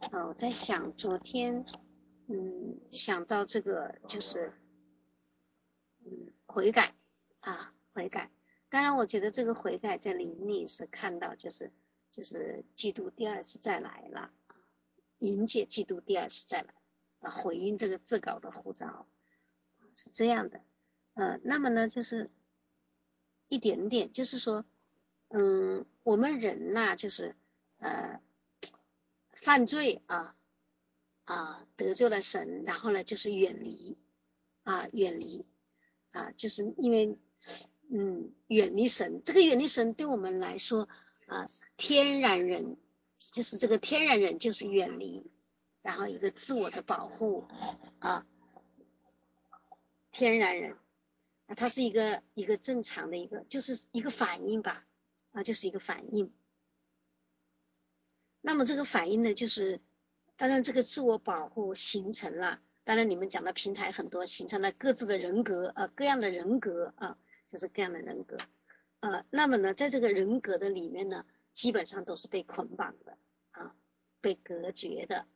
我在想昨天，想到这个就是悔改悔改。当然，我觉得这个悔改在灵里是看到就是基督第二次再来了，迎接基督第二次再来，回应这个至高的呼召，是这样的。那么呢，就是一点点，就是说，我们人呐，就是犯罪得罪了神，然后呢，就是远离就是因为远离神。这个远离神对我们来说天然人就是这个天然人就是远离，然后一个自我的保护天然人它是一个正常的就是一个反应吧，就是一个反应。那么这个反应呢，就是当然这个自我保护形成了，当然你们讲的平台很多，形成了各自的人格各样的人格就是各样的人格那么呢，在这个人格的里面呢，基本上都是被捆绑的被隔绝的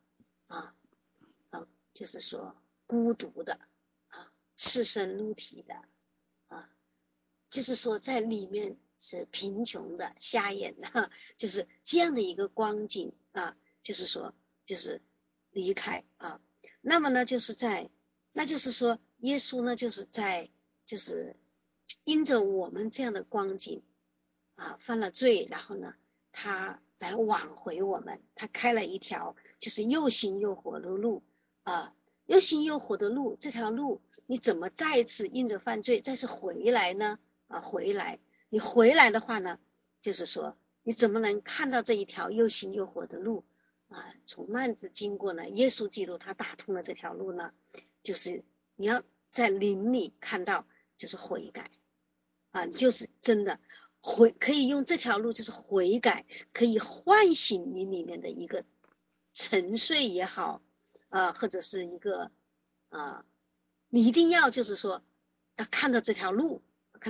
就是说孤独的赤身露体的就是说在里面是贫穷的、瞎眼的，就是这样的一个光景就是说，就是离开那么呢，那就是说，耶稣呢，就是因着我们这样的光景犯了罪，然后呢，他来挽回我们，他开了一条就是又新又活的路又新又活的路，这条路你怎么再一次因着犯罪再次回来呢？你回来的话呢，就是说你怎么能看到这一条又新又活的路从幔子经过呢？耶稣基督他打通了这条路呢，就是你要在灵里看到，就是悔改就是真的可以用这条路就是悔改，可以唤醒你里面的一个沉睡也好或者是一个你一定要就是说要看到这条路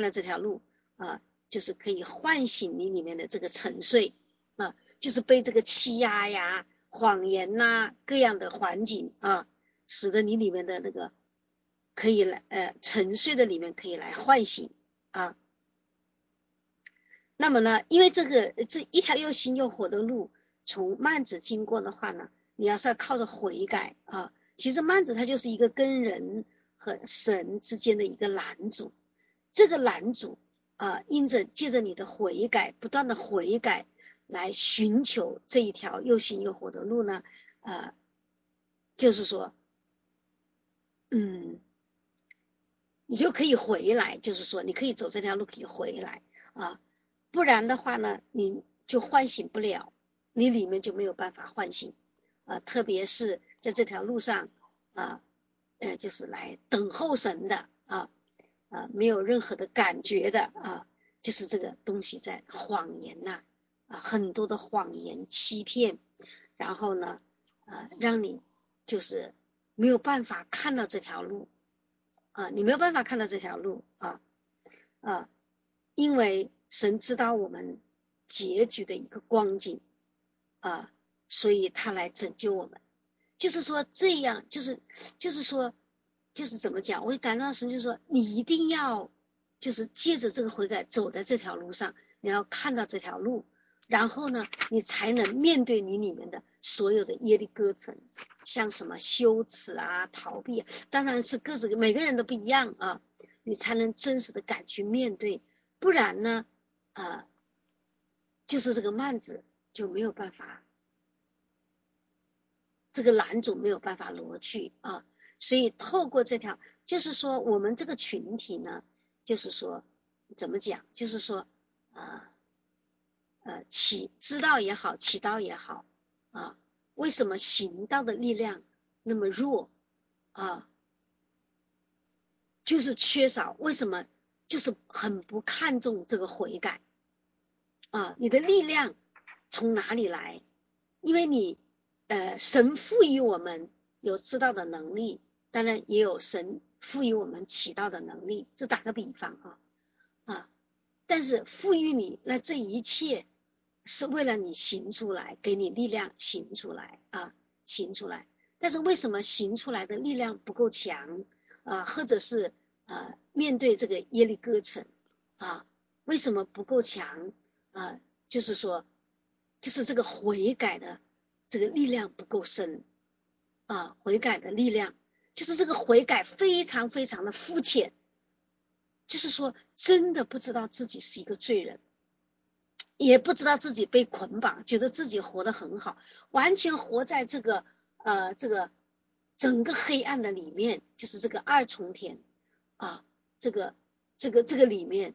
就是可以唤醒你里面的这个沉睡就是被这个欺压呀、谎言各样的环境使得你里面的那个可以来沉睡的里面可以来唤醒那么呢，因为这一条又新又活的路从幔子经过的话呢，你要靠着悔改其实幔子它就是一个跟人和神之间的一个拦阻，这个拦阻借着你的悔改，不断的悔改来寻求这一条又新又活的路呢就是说你就可以回来，就是说你可以走这条路可以回来不然的话呢，你就唤醒不了，你里面就没有办法唤醒特别是在这条路上就是来等候神的没有任何的感觉的就是这个东西在谎言很多的谎言欺骗，然后呢让你就是没有办法看到这条路你没有办法看到这条路因为神知道我们结局的一个光景所以他来拯救我们。就是说这样，就是说，就是怎么讲？我感到神就是说，你一定要就是借着这个悔改走在这条路上，你要看到这条路，然后呢，你才能面对你里面的所有的业力割层，像什么羞耻逃避当然是每个人都不一样你才能真实的敢去面对，不然呢就是这个幔子就没有办法。这个拦阻没有办法挪去所以透过这条，就是说我们这个群体呢，就是说怎么讲，就是说知道也好，祈祷也好为什么行道的力量那么弱就是缺少，为什么就是很不看重这个悔改你的力量从哪里来？因为你神赋予我们有知道的能力，当然也有神赋予我们祈祷的能力，这打个比方但是赋予你这一切是为了你行出来，给你力量行出来行出来，但是为什么行出来的力量不够强或者是面对这个耶利哥城为什么不够强就是说就是这个悔改的这个力量不够深悔改的力量就是这个悔改非常非常的肤浅，就是说真的不知道自己是一个罪人，也不知道自己被捆绑，觉得自己活得很好，完全活在这个整个黑暗的里面，就是这个二重天这个里面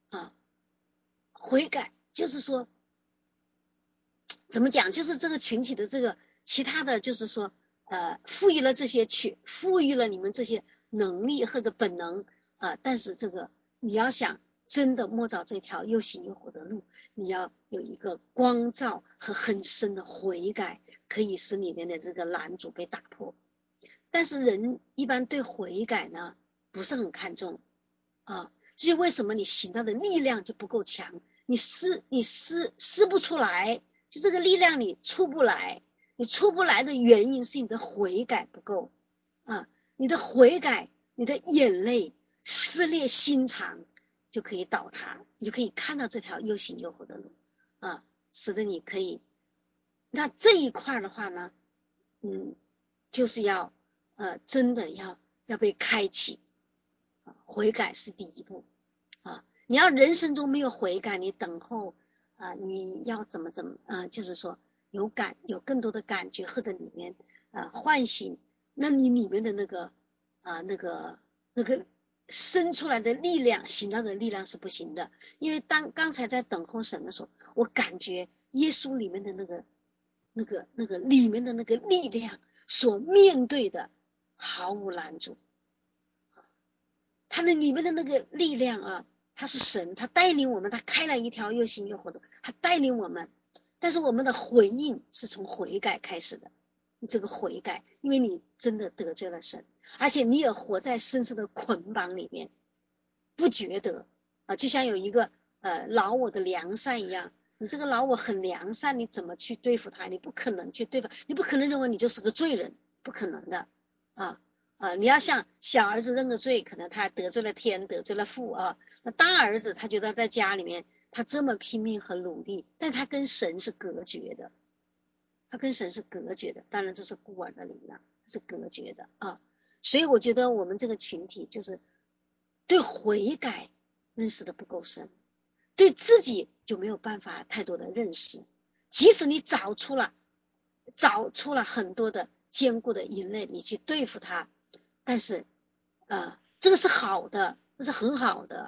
悔改就是说怎么讲，就是这个群体的这个其他的就是说赋予了你们这些能力或者本能但是这个你要想真的摸着这条又行又活的路，你要有一个光照和很深的悔改，可以使里面的这个拦阻被打破。但是人一般对悔改呢不是很看重至于为什么你行道的力量就不够强，你施不出来，就这个力量你出不来，你出不来的原因是你的悔改不够你的悔改，你的眼泪撕裂心肠就可以倒塌，你就可以看到这条又行又活的路使得你可以。那这一块的话呢就是要真的要被开启悔改是第一步你要人生中没有悔改，你等候你要怎么就是说有更多的感觉或者里面唤醒，那你里面的那个生出来的力量，行道的力量是不行的。因为刚才在等候神的时候，我感觉耶稣里面的那个里面的那个力量所面对的毫无拦阻，他的里面的那个力量他是神，他带领我们，他开了一条又行又活的，他带领我们，但是我们的回应是从悔改开始的。这个悔改，因为你真的得罪了神，而且你也活在深深的捆绑里面，不觉得就像有一个老我的良善一样，你这个老我很良善，你怎么去对付他？你不可能去对付，你不可能认为你就是个罪人，不可能的你要像小儿子认个罪，可能他得罪了天，得罪了父那大儿子他觉得在家里面他这么拼命和努力，但他跟神是隔绝的，当然这是孤儿的力量，是隔绝的所以我觉得我们这个群体就是对悔改认识的不够深，对自己就没有办法太多的认识，即使你找出了很多的坚固的营垒，你去对付它，但是这个是好的，这是很好的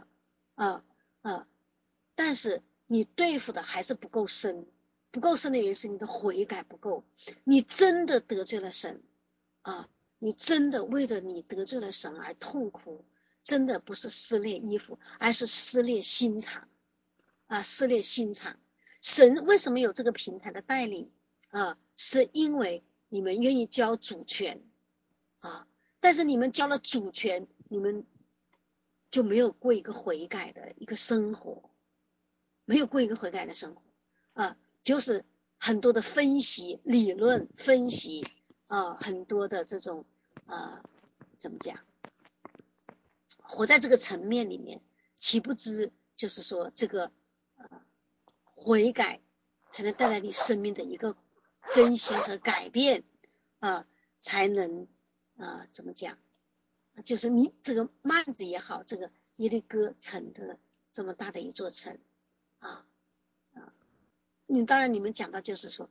但是你对付的还是不够深，不够深的原因是你的悔改不够，你真的得罪了神你真的为了你得罪了神而痛苦，真的不是撕裂衣服，而是撕裂心肠撕裂心肠。神为什么有这个平台的带领是因为你们愿意交主权但是你们交了主权，你们就没有过一个悔改的一个生活，没有过一个悔改的生活就是很多的分析理论分析很多的这种怎么讲，活在这个层面里面，岂不知就是说这个悔改才能带来你生命的一个更新和改变才能怎么讲，就是你这个幔子也好，这个耶利哥城的这么大的一座城你当然你们讲到就是说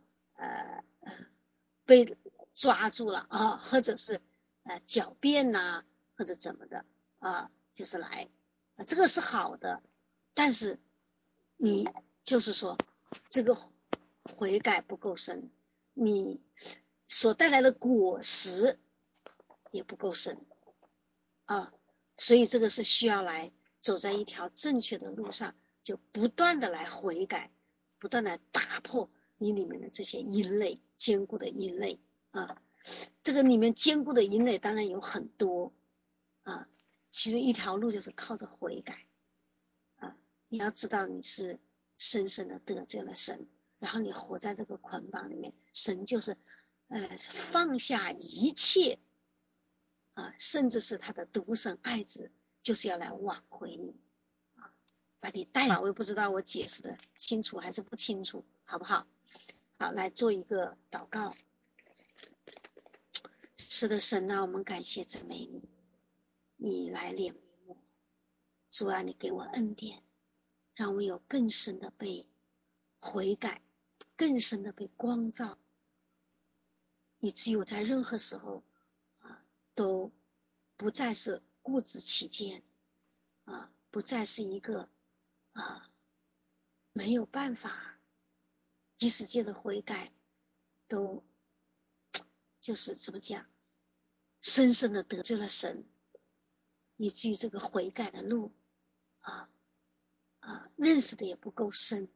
被抓住了或者是狡辩或者怎么的就是来这个是好的，但是你就是说这个悔改不够深，你所带来的果实也不够深所以这个是需要来走在一条正确的路上，就不断的来悔改，不断的打破你里面的这些阴类，坚固的阴类这个里面坚固的阴类当然有很多其实一条路就是靠着悔改你要知道你是深深的得罪了神，然后你活在这个捆绑里面，神就是放下一切甚至是他的独生爱子，就是要来挽回你把你带来。我也不知道我解释的清楚还是不清楚，好不好？好，来做一个祷告。是的，神啊，我们感谢赞美你，你来怜悯我。主啊，你给我恩典，让我有更深的被悔改，更深的被光照，以至于我在任何时候都不再是固执己见不再是一个没有办法，即使借着悔改都就是怎么讲，深深的得罪了神，以至于这个悔改的路认识的也不够深，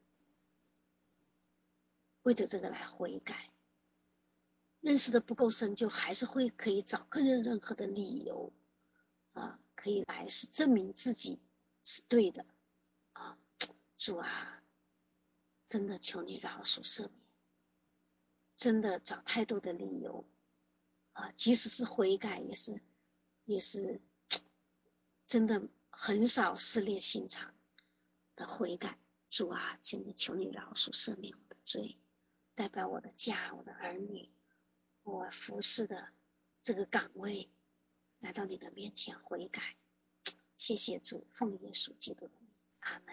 为着这个来悔改，认识的不够深，就还是会可以找任何的理由可以来是证明自己是对的主啊，真的求你饶恕赦免，真的找太多的理由即使是悔改也是真的很少撕裂心肠的悔改。主啊，真的求你饶恕赦免我的罪，代表我的家，我的儿女，我服侍的这个岗位，来到你的面前悔改。谢谢主，奉耶稣基督的名，阿们。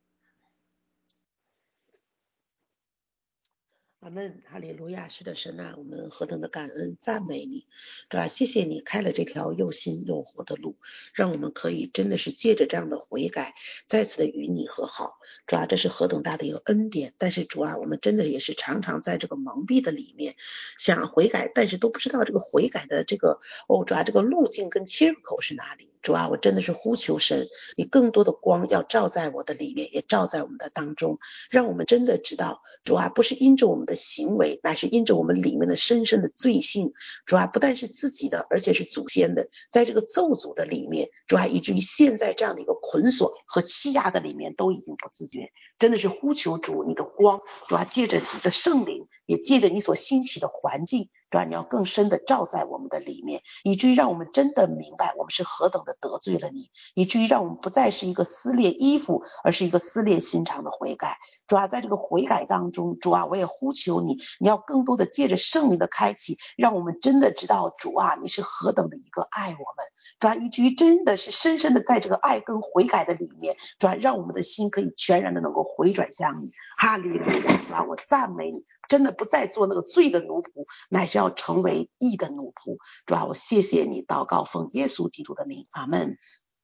阿们，哈利路亚！是的，神啊，我们何等的感恩赞美你，对吧？谢谢你开了这条又新又活的路，让我们可以真的是借着这样的悔改，再次的与你和好，主啊，这是何等大的一个恩典。但是主啊，我们真的也是常常在这个蒙蔽的里面想悔改，但是都不知道这个悔改的这个主啊，这个路径跟切入口是哪里。主啊，我真的是呼求神，你更多的光要照在我的里面，也照在我们的当中，让我们真的知道，主啊，不是因着我们的行为，乃是因着我们里面的深深的罪性。主啊，不但是自己的，而且是祖先的，在这个咒诅的里面，主啊，以至于现在这样的一个捆锁和欺压的里面都已经不自觉。真的是呼求主你的光，主啊，借着你的圣灵，也借着你所兴起的环境，主啊，你要更深的照在我们的里面，以至于让我们真的明白我们是何等的得罪了你，以至于让我们不再是一个撕裂衣服，而是一个撕裂心肠的悔改。主啊，在这个悔改当中，主啊，我也呼求你，你要更多的借着圣灵的开启，让我们真的知道主啊，你是何等的一个爱我们。主啊，以至于真的是深深的在这个爱跟悔改的里面，主啊，让我们的心可以全然的能够回转向你。哈利路亚！主啊，我赞美你，真的不再做那个罪的奴仆，乃是要成为义的奴仆。主啊，我谢谢你，祷告奉耶稣基督的名，阿们。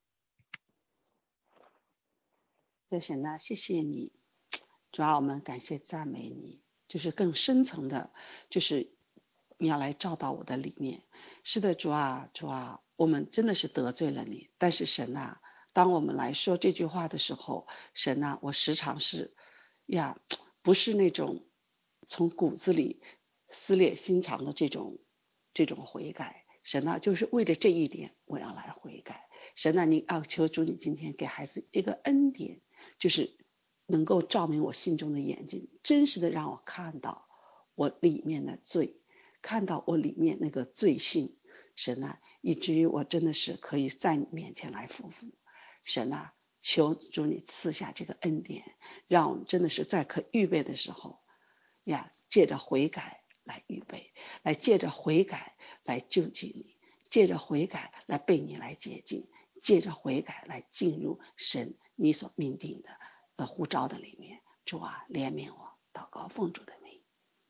神啊，谢谢你，主啊，我们感谢赞美你，就是更深层的，就是你要来照到我的里面。是的，主啊，主啊，我们真的是得罪了你，但是神啊，当我们来说这句话的时候，神啊，我时常是不是那种从骨子里撕裂心肠的这种悔改。神啊，就是为了这一点我要来悔改。神啊，你求主你今天给孩子一个恩典，就是能够照明我心中的眼睛，真实的让我看到我里面的罪，看到我里面那个罪性。神啊，以至于我真的是可以在你面前来服服。神啊，求主你赐下这个恩典，让我们真的是在可预备的时候借着悔改来预备，来借着悔改来救济你，借着悔改来被你来洁净，借着悔改来进入神你所命定的呼召的里面。主啊，怜悯我，祷告奉主的名。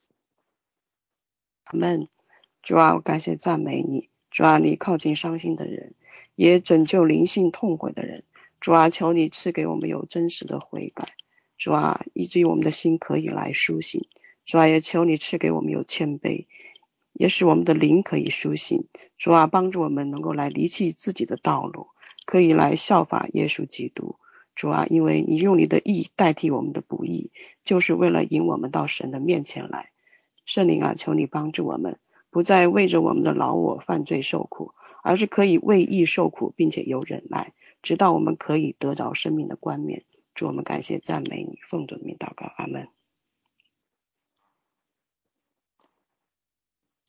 阿们。主啊，我感谢赞美你。主啊，你靠近伤心的人，也拯救灵性痛悔的人。主啊，求你赐给我们有真实的悔改。主啊，以至于我们的心可以来苏醒。主啊，也求你赐给我们有谦卑，也使我们的灵可以苏醒。主啊，帮助我们能够来离弃自己的道路，可以来效法耶稣基督。主啊，因为你用你的义代替我们的不义，就是为了引我们到神的面前来。圣灵啊，求你帮助我们，不再为着我们的老我犯罪受苦，而是可以为义受苦，并且有忍耐，直到我们可以得着生命的冠冕。主，我们感谢赞美你，奉主的名祷告，阿们。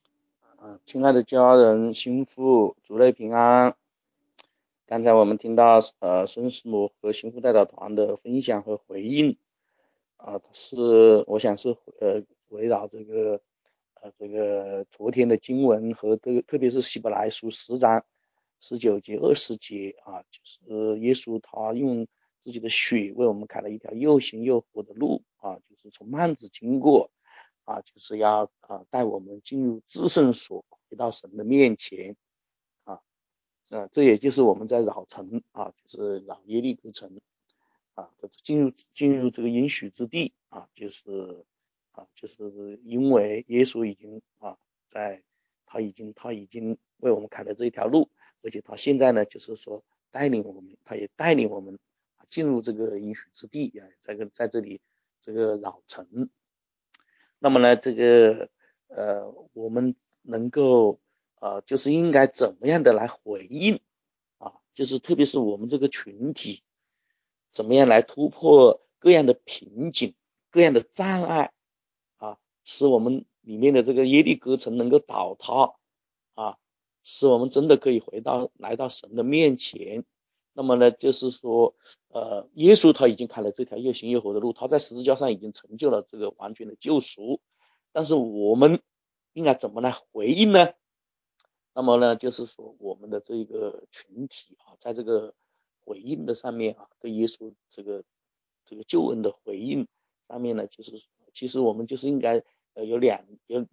亲爱的家人，幸福，主内平安。刚才我们听到孙师母和幸福代表团的分享和回应我想是围绕这个昨天的经文和特别是希伯来书10章19节20节就是耶稣他用自己的血为我们开了一条又新又活的路就是从幔子经过就是要带我们进入至圣所，回到神的面前这也就是我们在绕城就是绕耶利哥城进入这个应许之地就是因为耶稣已经他已经为我们开了这一条路，而且他现在呢就是说他也带领我们进入这个应许之地在这里这个绕城。那么呢这个我们能够就是应该怎么样的来回应就是特别是我们这个群体怎么样来突破各样的瓶颈各样的障碍使我们里面的这个耶利哥城能够倒塌使我们真的可以来到神的面前。那么呢就是说耶稣他已经开了这条又新又活的路，他在十字架上已经成就了这个完全的救赎，但是我们应该怎么来回应呢？那么呢就是说我们的这个群体在这个回应的上面对耶稣这个救恩的回应上面呢，就是其实我们就是应该有两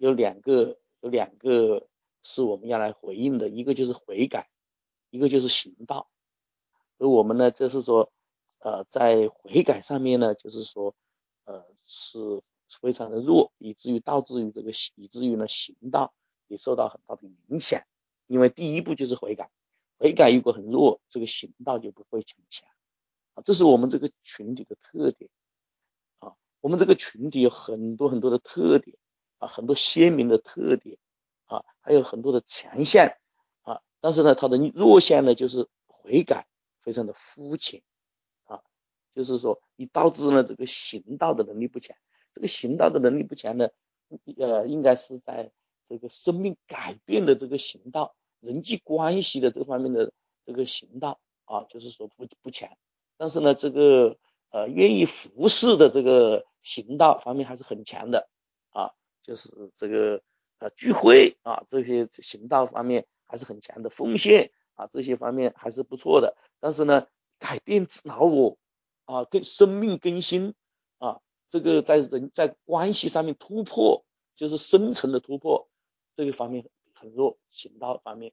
个是我们要来回应的，一个就是悔改，一个就是行道。而我们呢就是说在悔改上面呢就是说是非常的弱，以至于呢行道也受到很大的影响。因为第一步就是悔改，悔改如果很弱，这个行道就不会很强这是我们这个群体的特点我们这个群体有很多很多的特点很多鲜明的特点还有很多的强项但是呢它的弱项呢就是悔改非常的肤浅就是说以导致呢这个行道的能力不强。这个行道的能力不强呢应该是在这个生命改变的这个行道，人际关系的这方面的这个行道就是说不强。但是呢这个愿意服侍的这个行道方面还是很强的就是这个聚会这些行道方面还是很强的，奉献这些方面还是不错的。但是呢改变老我跟生命更新这个在关系上面突破，就是深层的突破，这个方面很弱。行道方面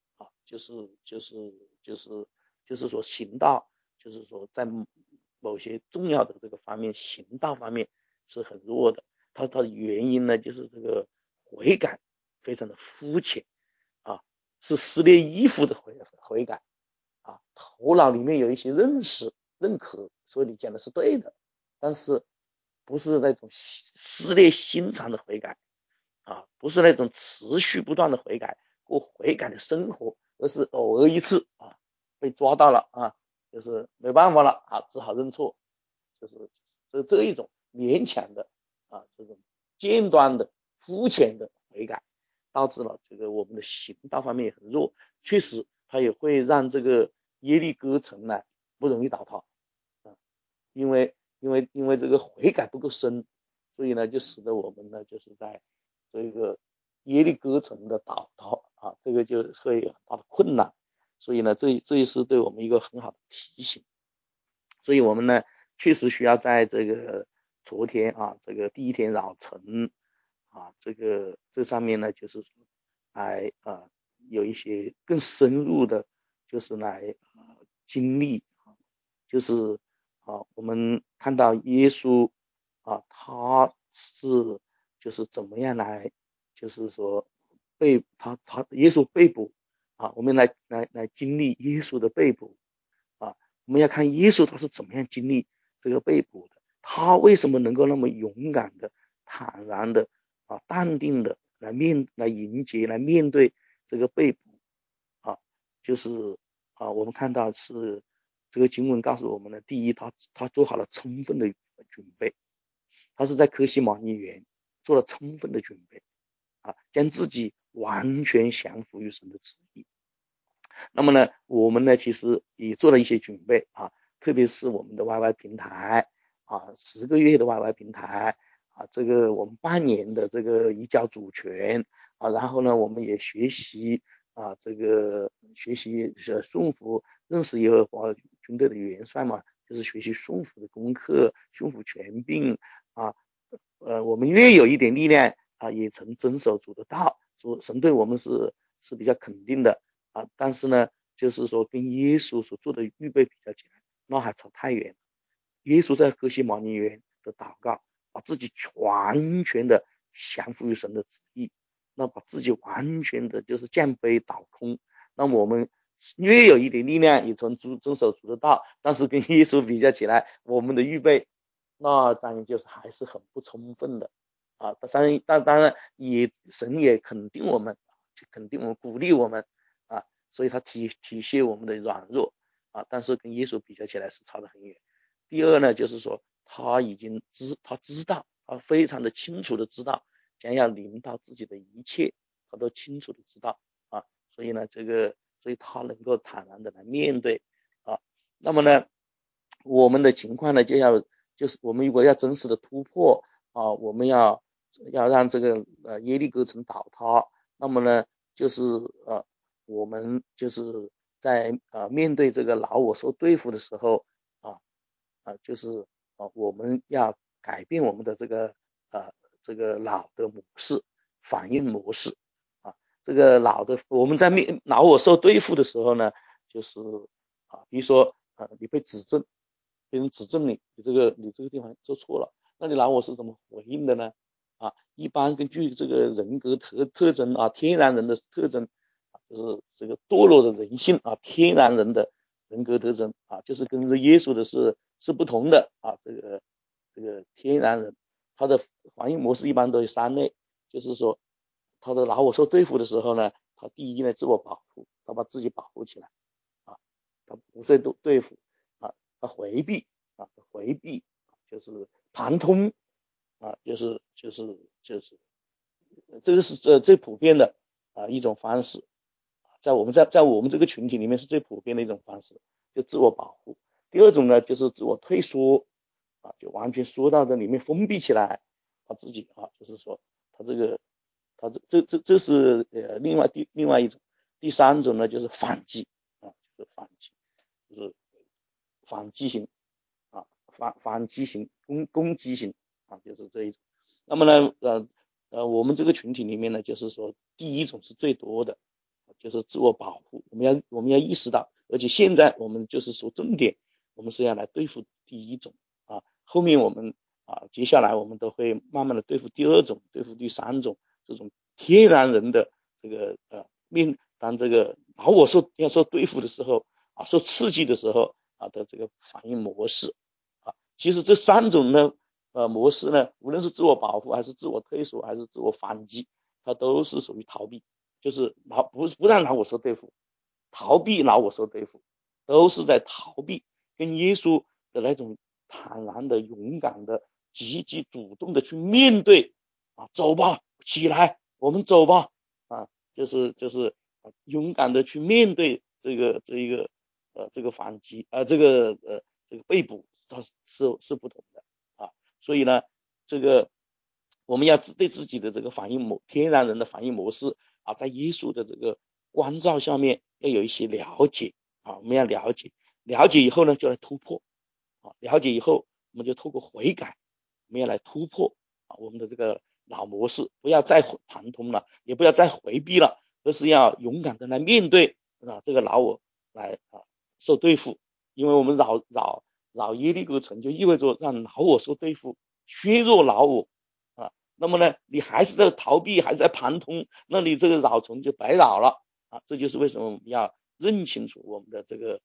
就是说行道，就是说在某些重要的这个方面，行道方面是很弱的。它的原因呢，就是这个悔改非常的肤浅是撕裂衣服的悔改头脑里面有一些认可，所以你讲的是对的，但是不是那种撕裂心肠的悔改不是那种持续不断的悔改过悔改的生活，而是偶尔一次被抓到了就是没办法了只好认错，就是这一种勉强的这种间断的肤浅的悔改，导致了这个我们的行道方面也很弱。确实它也会让这个耶利哥城呢不容易倒塌因为这个悔改不够深，所以呢就使得我们呢就是在这个耶利哥城的倒塌这个就会有很大的困难。所以呢这也是对我们一个很好的提醒。所以我们呢确实需要在这个昨天这个第一天绕城这上面呢就是来有一些更深入的就是来经历就是我们看到耶稣他是就是怎么样来就是说耶稣被捕我们来经历耶稣的被捕我们要看耶稣他是怎么样经历这个被捕的，他为什么能够那么勇敢的坦然的淡定的来迎接来面对这个被捕就是我们看到是这个经文告诉我们的，第一他做好了充分的准备，他是在客西马尼园做了充分的准备将自己完全降服于神的旨意。那么呢，我们呢其实也做了一些准备啊，特别是我们的 YY 平台啊，10个月的 YY 平台啊，这个我们半年的这个移交主权啊，然后呢，我们也学习啊，这个学习顺服，认识耶和华军队的元帅嘛，就是学习顺服的功课，顺服权柄啊，我们越有一点力量啊，也曾遵守主的道，主神对我们是比较肯定的啊，但是呢，就是说跟耶稣所做的预备比较起来，那还差太远了。耶稣在歌西马尼园的祷告，把自己完全的降服于神的旨意，那把自己完全的就是降卑倒空。那么我们越有一点力量，也曾遵守主的道，但是跟耶稣比较起来，我们的预备那当然就是还是很不充分的啊。当然神也肯定我们，鼓励我们啊，所以他体恤我们的软弱啊，但是跟耶稣比较起来是差得很远。第二呢，就是说他知道，他非常的清楚的知道将要临到自己的一切，他都清楚的知道啊，所以呢，所以他能够坦然的来面对啊。那么呢，我们的情况呢，就是我们如果要真实的突破啊，我们要让这个耶利哥城倒塌，那么呢，就是我们就是在面对这个老我受对付的时候就是我们要改变我们的这个老的模式，反应模式啊，这个我们在老我受对付的时候呢，就是比如说你被指正，别人指正你这个地方做错了，那你老我是怎么回应的呢？一般根据这个人格特征啊，天然人的特征就是这个堕落的人性啊，天然人的人格特征啊，就是跟着耶稣的是不同的啊。这个天然人，他的反应模式一般都有3类，就是说他的老我受对付的时候呢，他第一呢自我保护，他把自己保护起来啊，他不受对付啊，他回避就是盘通啊，就是这个是最普遍的一种方式，在我们这个群体里面是最普遍的一种方式，就自我保护。第二种呢，就是自我退缩就完全缩到这里面封闭起来，把自己就是说他这是另外一种。第3种呢，就是反击就是反击型反击型攻击型就是这一种。那么呢我们这个群体里面呢，就是说第一种是最多的，就是自我保护，我们要意识到，而且现在我们就是说重点，我们是要来对付第一种后面我们接下来我们都会慢慢的对付第2种，对付第3种，这种天然人的这个当这个老我要受对付的时候受刺激的时候的这个反应模式其实这3种呢模式呢，无论是自我保护还是自我退缩还是自我反击，它都是属于逃避，就是不让老我受对付，逃避老我受对付，都是在逃避跟耶稣的那种坦然的勇敢的积极主动的去面对走吧，起来我们走吧就是勇敢的去面对这个反击这个被捕，它是不同的所以呢这个我们要对自己的这个天然人的反应模式在耶稣的这个关照下面要有一些了解我们要了解以后呢就来突破了解以后我们就透过悔改我们要来突破我们的这个老模式，不要再盘通了，也不要再回避了，而是要勇敢的来面对这个老我来受对付。因为我们扰耶利哥城就意味着让老我受对付，削弱老我那么呢你还是在逃避，还是在盘通，那你这个扰城就白扰了这就是为什么我们要认清楚我们的这个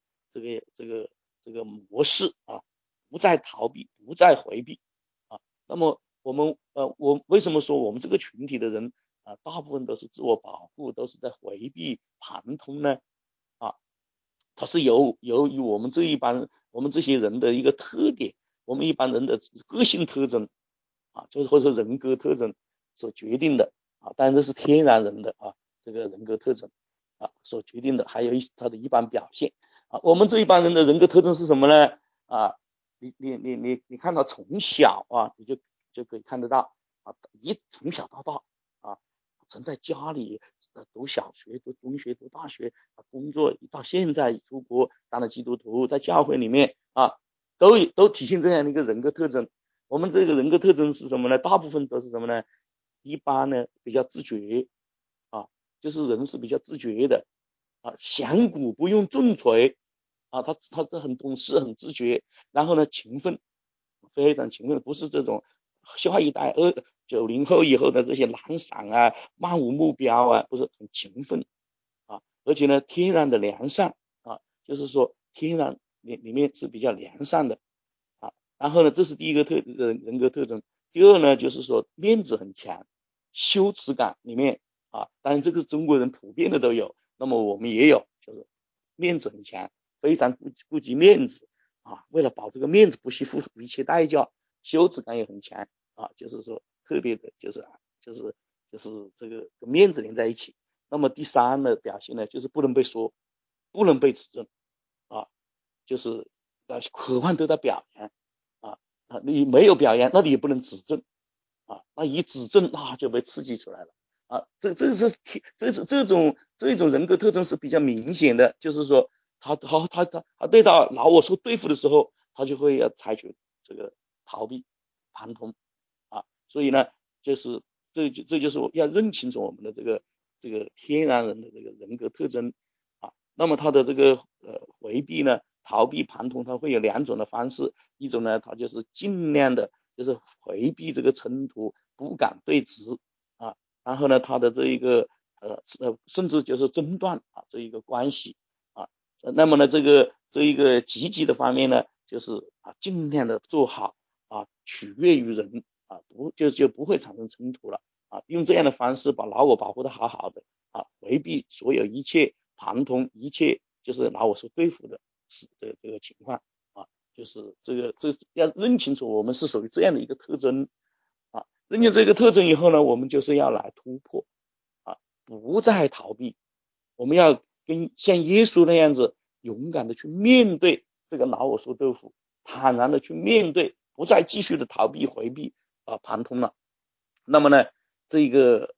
模式不再逃避，不再回避那么我为什么说我们这个群体的人大部分都是自我保护，都是在回避盘通呢它是由于我们这些人的一个特点，我们一般人的个性特征就是或者说人格特征所决定的当然这是天然人的个人格特征所决定的，还有他的一般表现我们这一般人的人格特征是什么呢你看到从小你就可以看得到从小到大曾在家里读小学、读中学、读大学工作，到现在出国当了基督徒，在教会里面都体现这样的一个人格特征。我们这个人格特征是什么呢？大部分都是什么呢？一般呢比较自觉就是人是比较自觉的响鼓不用重锤他很懂事，很自觉，然后呢勤奋，非常勤奋，不是这种下一代90后以后的这些懒散漫无目标不是很勤奋而且呢天然的良善就是说天然里面是比较良善的然后呢这是第一个人格特征。第二呢就是说面子很强，羞耻感里面当然这个中国人普遍的都有，那么我们也有，就是面子很强，非常顾及面子为了保这个面子不惜付出一切代价，羞耻感也很强就是说特别的就是这个跟面子连在一起。那么第三的表现呢就是不能被说，不能被指正就是渴望得到表扬你没有表扬那你也不能指正那一指正那就被刺激出来了这种人格特征是比较明显的，就是说他对到老我说对付的时候，他就会要采取这个逃避盘通所以呢就是这就是要认清楚我们的这个天然人的这个人格特征那么他的这个回避呢逃避盘通，它会有两种的方式，一种呢他就是尽量的就是回避这个冲突，不敢对峙然后呢他的这一个甚至就是中断这一个关系那么呢这一个积极的方面呢就是尽量的做好取悦于人就不会产生冲突了用这样的方式把老我保护的好好的回避所有一切盘通一切就是老我所对付的这个情况就是这要认清楚我们是属于这样的一个特征认清这个特征以后呢，我们就是要来突破不再逃避，我们要像耶稣那样子勇敢的去面对这个老我说豆腐，坦然的去面对，不再继续的逃避回避盘通了。那么呢这个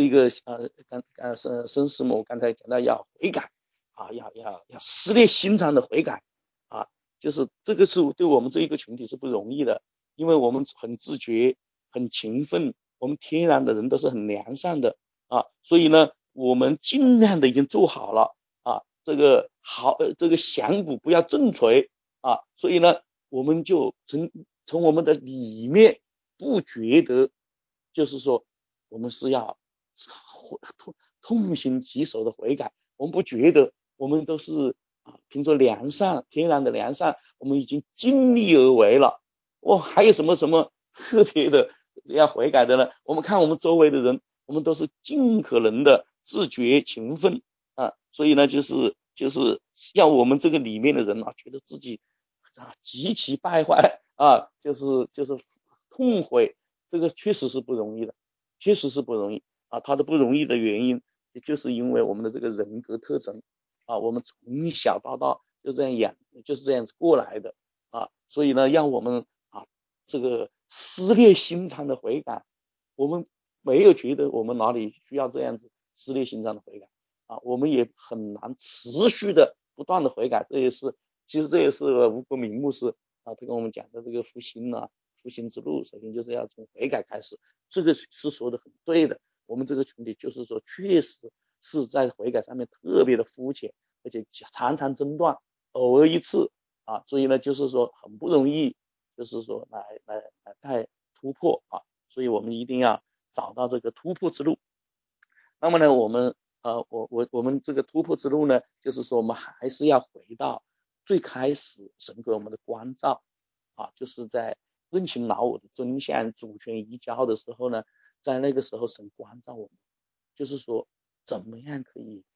孙师母刚才讲到要悔改要撕裂心肠的悔改就是这个是对我们这一个群体是不容易的，因为我们很自觉很勤奋，我们天然的人都是很良善的所以呢我们尽量的已经做好了这个这个响鼓不要重锤所以呢我们就从我们的里面不觉得就是说我们是要痛心疾首的悔改，我们不觉得我们都是凭着良善天然的良善，我们已经尽力而为了还有什么特别的要悔改的呢？我们看我们周围的人，我们都是尽可能的自觉勤奋所以呢就是要我们这个里面的人觉得自己极其败坏就是痛悔，这个确实是不容易的，确实是不容易他的不容易的原因就是因为我们的这个人格特征我们从小到大就这样养，就是这样子过来的所以呢让我们这个撕裂心肠的悔改，我们没有觉得我们哪里需要这样子撕裂心肠的悔改我们也很难持续的不断的悔改，其实这也是吴国明牧师他跟我们讲的这个复兴复兴之路，首先就是要从悔改开始，这个是说的很对的。我们这个群体就是说确实是在悔改上面特别的肤浅，而且常常中断，偶尔一次所以呢就是说很不容易，就是说来突破所以我们一定要找到这个突破之路。那么呢我们我们这个突破之路呢，就是说我们还是要回到最开始神给我们的关照就是在认清老我的真相主权移交的时候呢，在那个时候神关照我们，就是说怎么样可以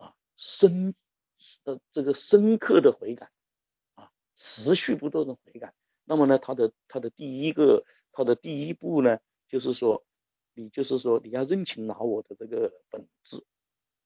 这个深刻的悔改持续不断的悔改。那么呢他的第一步呢，就是说你要认清老我的这个本质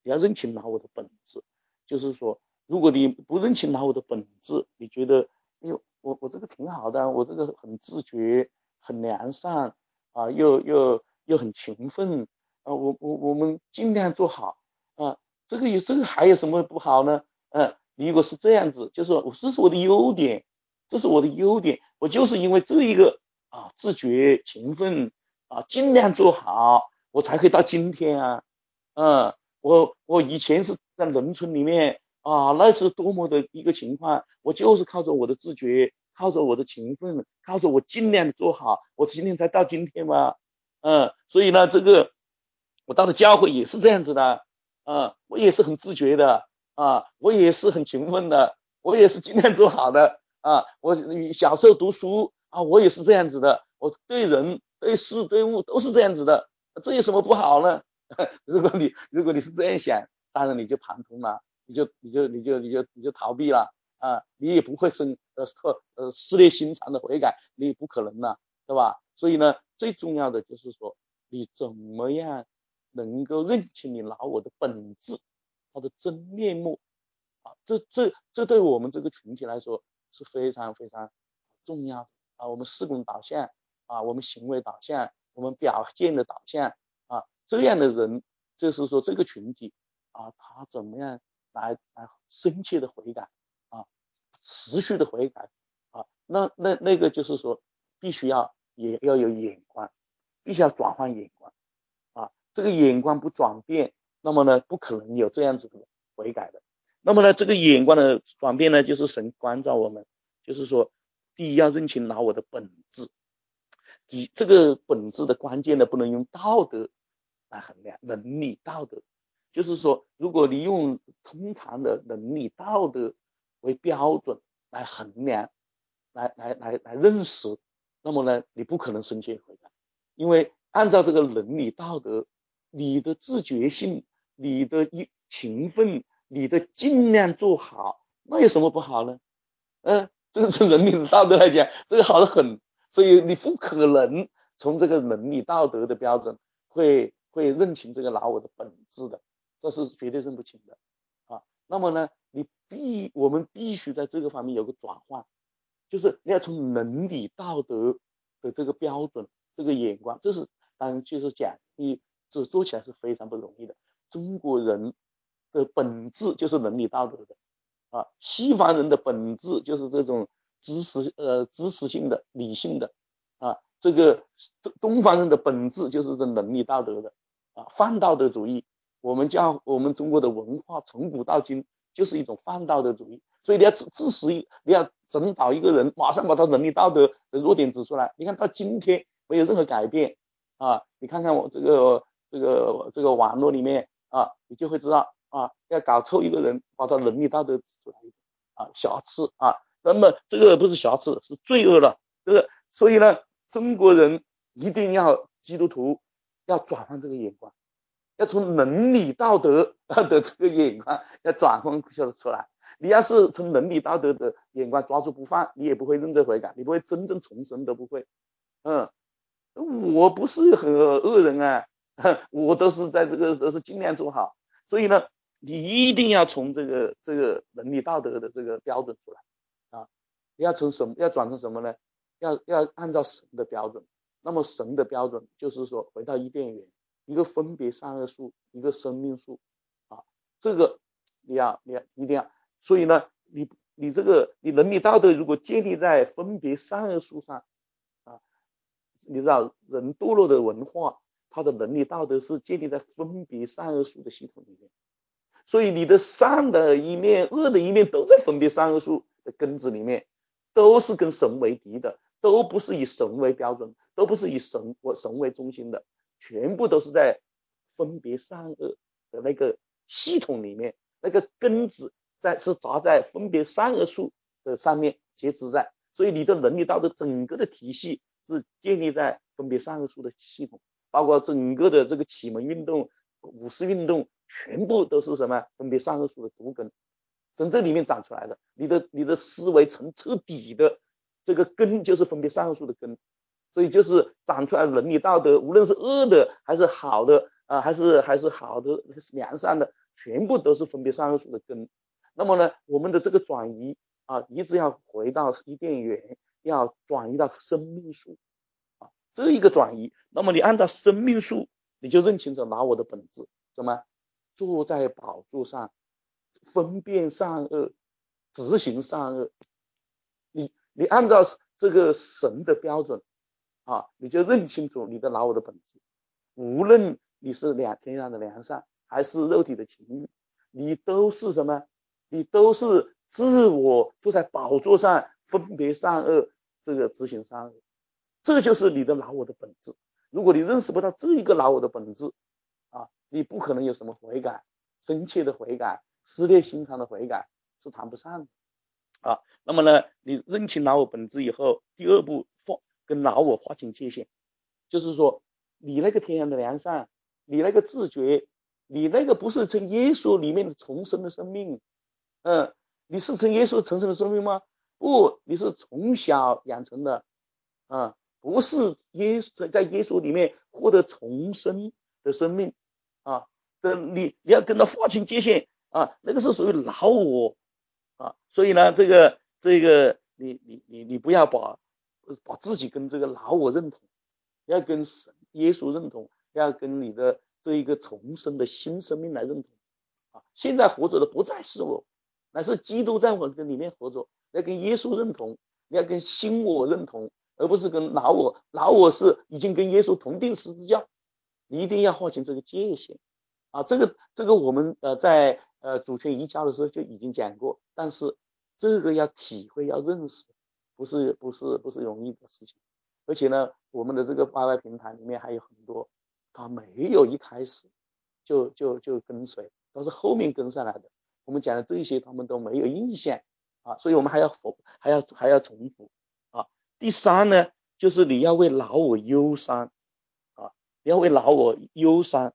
你要认清老我的本质。就是说，如果你不认清老我的本质，你觉得，哎呦，我这个挺好的，我这个很自觉，很良善啊，又很勤奋啊，我们尽量做好啊，这个还有什么不好呢？你如果是这样子，就是说这是我的优点，这是我的优点，我就是因为这一个啊自觉勤奋啊，尽量做好，我才可以到今天啊。我以前是在农村里面啊，那是多么的一个情况，我就是靠着我的自觉，靠着我的勤奋，靠着我尽量的做好，我今天才到今天嘛。所以呢，这个我到了教会也是这样子的，我也是很自觉的啊，我也是很勤奋的，我也是尽量做好的啊。我小时候读书啊，我也是这样子的，我对人对事对物都是这样子的，这有什么不好呢？如果你是这样想，当然你就盘通了，你就逃避了啊，你也不会撕裂心肠的悔改，你也不可能了，对吧？所以呢，最重要的就是说，你怎么样能够认清你老我的本质，它的真面目啊，这对我们这个群体来说是非常非常重要的啊，我们事工导向啊，我们行为导向，我们表现的导向。这样的人，就是说这个群体啊，他怎么样来深切的悔改啊，持续的悔改啊，那个就是说，必须也要有眼光，必须要转换眼光啊，这个眼光不转变，那么呢，不可能有这样子的悔改的。那么呢，这个眼光的转变呢，就是神关照我们，就是说，第一要认清老我的本质，这个本质的关键呢，不能用道德来衡量，伦理道德，就是说，如果你用通常的伦理道德为标准来衡量，来认识，那么呢，你不可能深切悔改，因为按照这个伦理道德，你的自觉性、你的勤奋、你的尽量做好，那有什么不好呢？这个从伦理的道德来讲，这个好得很，所以你不可能从这个伦理道德的标准会认清这个老我的本质的，这是绝对认不清的啊。那么呢，我们必须在这个方面有个转换，就是你要从伦理道德的这个标准、这个眼光，这是当然就是讲，这做起来是非常不容易的。中国人的本质就是伦理道德的。西方人的本质就是这种知识性的、理性的啊，这个东方人的本质就是这伦理道德的啊，泛道德主义。我们中国的文化从古到今就是一种泛道德主义，所以你要你要整倒一个人，马上把他伦理道德的弱点指出来。你看到今天没有任何改变啊，你看看我这个网络里面啊，你就会知道。要搞臭一个人，把他伦理道德指出来瑕疵啊，那么这个不是瑕疵，是罪恶了。所以呢，中国人一定要基督徒要转换这个眼光，要从伦理道德的这个眼光要转换出来。你要是从伦理道德的眼光抓住不放，你也不会认真悔改，你不会真正重生都不会。我不是很恶人啊，我都是都是尽量做好。所以呢，你一定要从这个伦理道德的这个标准出来啊！你要转成什么呢？要按照神的标准。那么神的标准就是说，回到伊甸园，一个分别善恶树，一个生命树啊，这个你一定要。所以呢，你伦理道德如果建立在分别善恶树上啊，你知道人堕落的文化，它的伦理道德是建立在分别善恶树的系统里面。所以你的善的一面、恶的一面都在分别善恶树的根子里面，都是跟神为敌的，都不是以神为标准，都不是以神为中心的，全部都是在分别善恶的那个系统里面，那个根子是砸在分别善恶树的上面结枝在，所以你的伦理道德整个的体系是建立在分别善恶树的系统，包括整个的这个启蒙运动、五四运动。全部都是什么分别善恶树的毒根，从这里面长出来的。你的思维层彻底的这个根就是分别善恶树的根，所以就是长出来伦理道德，无论是恶的还是好的， 还是好的，是良善的，全部都是分别善恶树的根。那么呢，我们的这个转移一直要回到伊甸园，要转移到生命树这一个转移。那么你按照生命树，你就认清楚老我的本质，什么？坐在宝座上，分辨善恶，执行善恶。你按照这个神的标准你就认清楚你的老我的本质。无论你是天然的良善，还是肉体的情欲，你都是什么？你都是自我坐在宝座上分别善恶，这个执行善恶，这就是你的老我的本质。如果你认识不到这一个老我的本质你不可能有什么悔改，深切的悔改，撕裂心肠的悔改是谈不上的那么呢，你认清老我本质以后，第二步跟老我划清界限，就是说你那个天然的良善，你那个自觉，你那个不是从耶稣里面的重生的生命你是从耶稣重生的生命吗？不，你是从小养成的不是在耶稣里面获得重生的生命你要跟他划清界限那个是属于老我所以呢，这个你不要把自己跟这个老我认同，要跟耶稣认同，要跟你的这一个重生的新生命来认同现在活着的不再是我，乃是基督在我的里面活着，要跟耶稣认同，要跟新我认同，而不是跟老我。老我是已经跟耶稣同定十字架，你一定要划清这个界限这个我们在主权移交的时候就已经讲过，但是这个要体会要认识，不是容易的事情。而且呢，我们的这个YY平台里面还有很多他没有一开始就跟随，都是后面跟上来的。我们讲的这些他们都没有印象所以我们还要重复第三呢，就是你要为老我忧伤你要为老我忧伤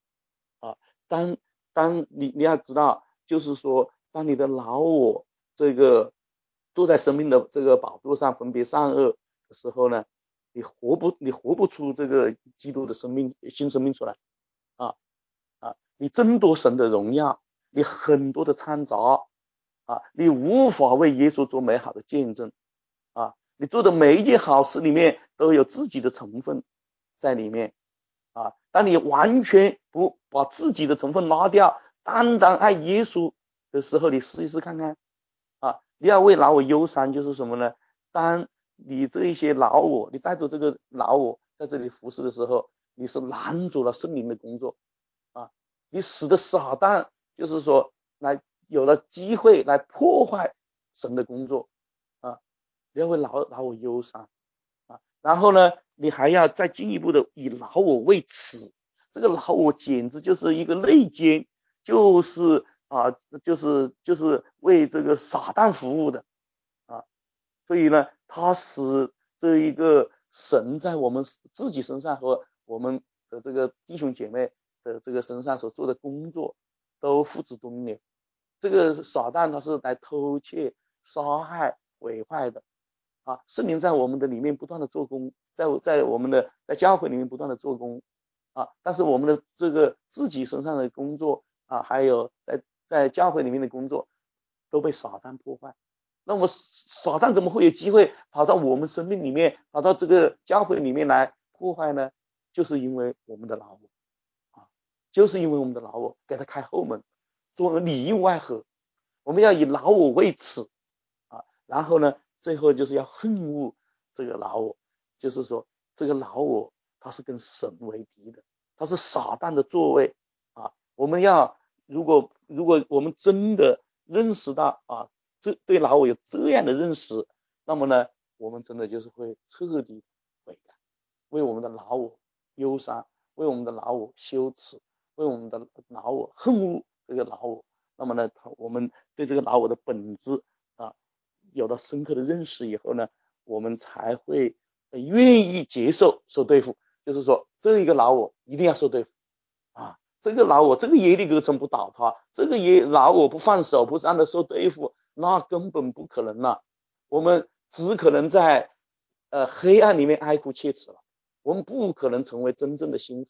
当你要知道，就是说，当你的老我这个坐在生命的这个宝座上分别善恶的时候呢，你活不出这个基督的新生命出来你争夺神的荣耀，你很多的掺杂你无法为耶稣做美好的见证你做的每一件好事里面都有自己的成分在里面当你完全不把自己的成分拉掉，单单爱耶稣的时候，你试一试看看你要为老我忧伤，就是什么呢？当你这一些老我，你带着这个老我在这里服侍的时候，你是拦阻了圣灵的工作你使得撒旦就是说有了机会来破坏神的工作你要为老我忧伤然后呢，你还要再进一步的以老我为耻，这个老我简直就是一个内奸，就是为这个撒旦服务的所以呢，他使这一个神在我们自己身上和我们的这个弟兄姐妹的这个身上所做的工作都付之东流。这个撒旦他是来偷窃、杀害、毁坏的圣灵在我们的里面不断的做工，在我们的在教会里面不断的做工但是我们的这个自己身上的工作还有在教会里面的工作都被撒旦破坏。那么撒旦怎么会有机会跑到我们生命里面，跑到这个教会里面来破坏呢？就是因为我们的老我就是因为我们的老我给他开后门，做里应外合。我们要以老我为耻然后呢，最后就是要恨恶这个老我，就是说这个老我他是跟神为敌的，他是撒旦的座位我们要如果我们真的认识到这对老我有这样的认识，那么呢，我们真的就是会彻底悔改，为我们的老我忧伤，为我们的老我羞耻，为我们的老我恨恶这个老我。那么呢，我们对这个老我的本质有了深刻的认识以后呢，我们才会愿意接受受对付，就是说这一个老我一定要受对付这个老我这个耶利哥城不倒塌，这个老我不放手，不是让他受对付，那根本不可能我们只可能在黑暗里面哀哭切齿了，我们不可能成为真正的幸福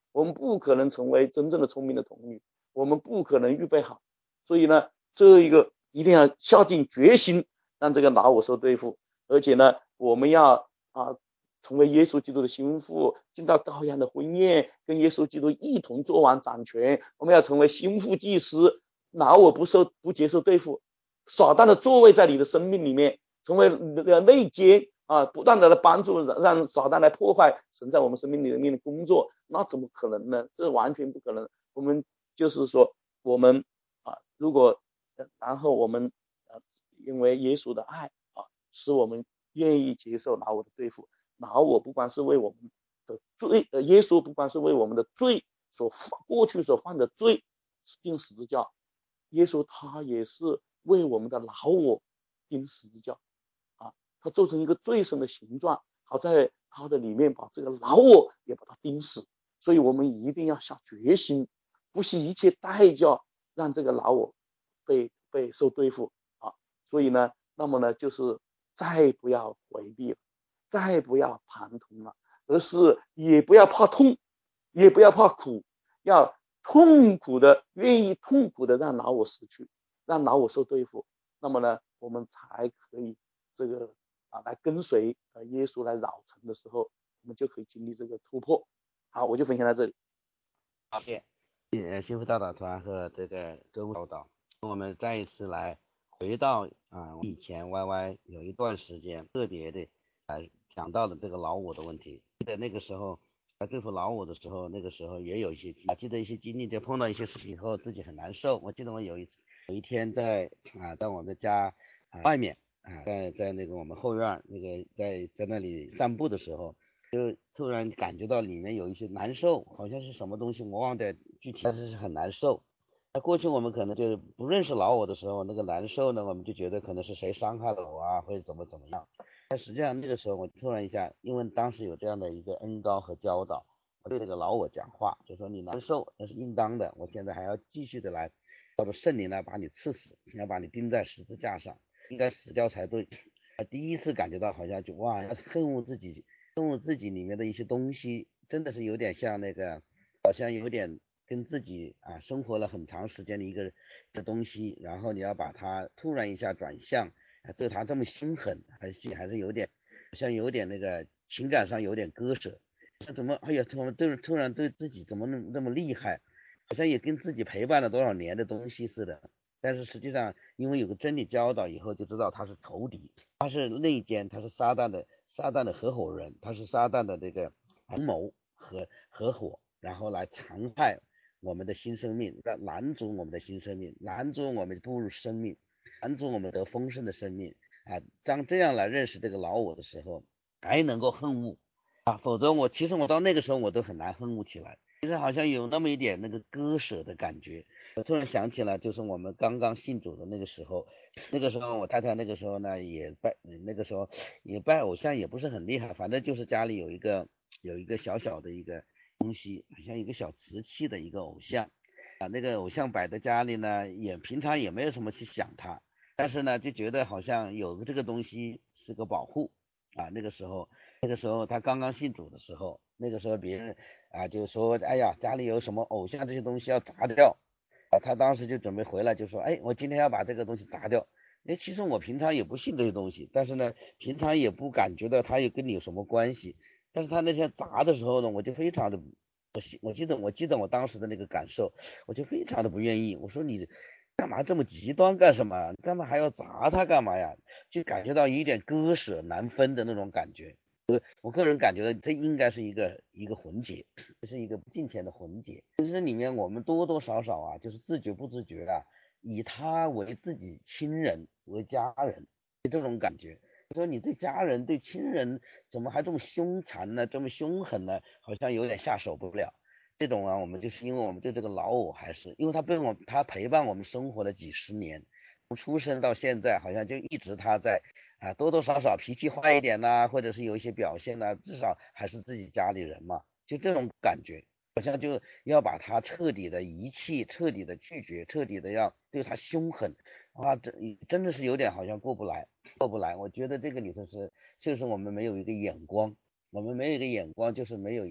我们不可能成为真正的聪明的童女，我们不可能预备好。所以呢，这一个一定要下定决心，让这个老我受对付。而且呢，我们要成为耶稣基督的心腹，进到羔羊的婚宴，跟耶稣基督一同做王掌权。我们要成为心腹祭司，老我不接受对付，撒旦的座位在你的生命里面，成为内奸不断的帮助让撒旦来破坏神在我们生命里面的工作，那怎么可能呢？这完全不可能。我们就是说，我们如果然后我们因为耶稣的爱使我们愿意接受老我的对付。老我不光是为我们的罪，耶稣不光是为我们的罪过去所犯的罪钉十字架，耶稣他也是为我们的老我钉十字架他做成一个罪身的形状，好在他的里面把这个老我也把它钉死。所以我们一定要下决心，不惜一切代价让这个老我被受对付所以呢，那么呢，就是再不要回避了，再不要盘通了，而是也不要怕痛，也不要怕苦，要愿意痛苦的让老我失去，让老我受对付。那么呢，我们才可以这个来跟随耶稣来绕城的时候，我们就可以经历这个突破。好，我就分享到这里。 好，谢谢幸福大导团和这个歌舞导导，我们再一次来回到以前 YY 有一段时间特别的讲到的这个老我的问题。记得那个时候在对付老我的时候，那个时候也有一些记得一些经历，就碰到一些事情以后自己很难受。我记得我有一天在我们家外面在那个我们后院那个在那里散步的时候，就突然感觉到里面有一些难受，好像是什么东西我忘了具体，但是很难受。那过去我们可能就是不认识老我的时候，那个难受呢，我们就觉得可能是谁伤害了我或者怎么样。但实际上那个时候我突然一下，因为当时有这样的一个恩膏和教导，我对那个老我讲话，就说你难受那是应当的，我现在还要继续的来叫做圣灵来把你刺死，要把你钉在十字架上，应该死掉才对。第一次感觉到好像就要恨恶自己里面的一些东西，真的是有点像那个，好像有点跟自己生活了很长时间的一个东西，然后你要把它突然一下转向，对他这么凶狠，还是有点，好像有点那个情感上有点割舍。怎么突然对自己怎么那么厉害，好像也跟自己陪伴了多少年的东西似的。但是实际上因为有个真理教导以后，就知道他是仇敌，他是内奸，他是撒旦的合伙人，他是撒旦的这个同谋和合伙，然后来残害我们的新生命，拦阻我们的新生命，拦阻我们步入生命，拦阻我们得丰盛的生命当这样来认识这个老我的时候，才能够恨恶否则其实我到那个时候我都很难恨恶起来，其实好像有那么一点那个割舍的感觉。我突然想起来，就是我们刚刚信主的那个时候我太太那个时候呢那个时候也拜偶像，也不是很厉害，反正就是家里有一个小小的一个东西，好像一个小瓷器的一个偶像那个偶像摆在家里呢，平常也没有什么去想它，但是呢就觉得好像有个这个东西是个保护那个时候他刚刚信主的时候，那个时候别人就说哎呀家里有什么偶像这些东西要砸掉他当时就准备回来就说我今天要把这个东西砸掉。其实我平常也不信这些东西，但是呢平常也不感觉到它跟你有什么关系，但是他那天砸的时候呢，我就非常的我记得我当时的那个感受，我就非常的不愿意。我说你干嘛这么极端干什么？干嘛还要砸他干嘛呀？就感觉到有一点割舍难分的那种感觉。我个人感觉这应该是一个魂结，这是一个金钱的魂结。其实里面我们多多少少就是自觉不自觉以他为自己亲人为家人，这种感觉。说你对家人对亲人怎么还这么凶残呢？这么凶狠呢？好像有点下手不了。这种我们就是因为我们对这个老我还是因为他陪伴我们生活了几十年，从出生到现在，好像就一直他在多多少少脾气坏一点或者是有一些表现至少还是自己家里人嘛，就这种感觉，好像就要把他彻底的遗弃，彻底的拒绝，彻底的要对他凶狠真的是有点好像过不来。我觉得这个里头就是我们没有一个眼光，就是没有一个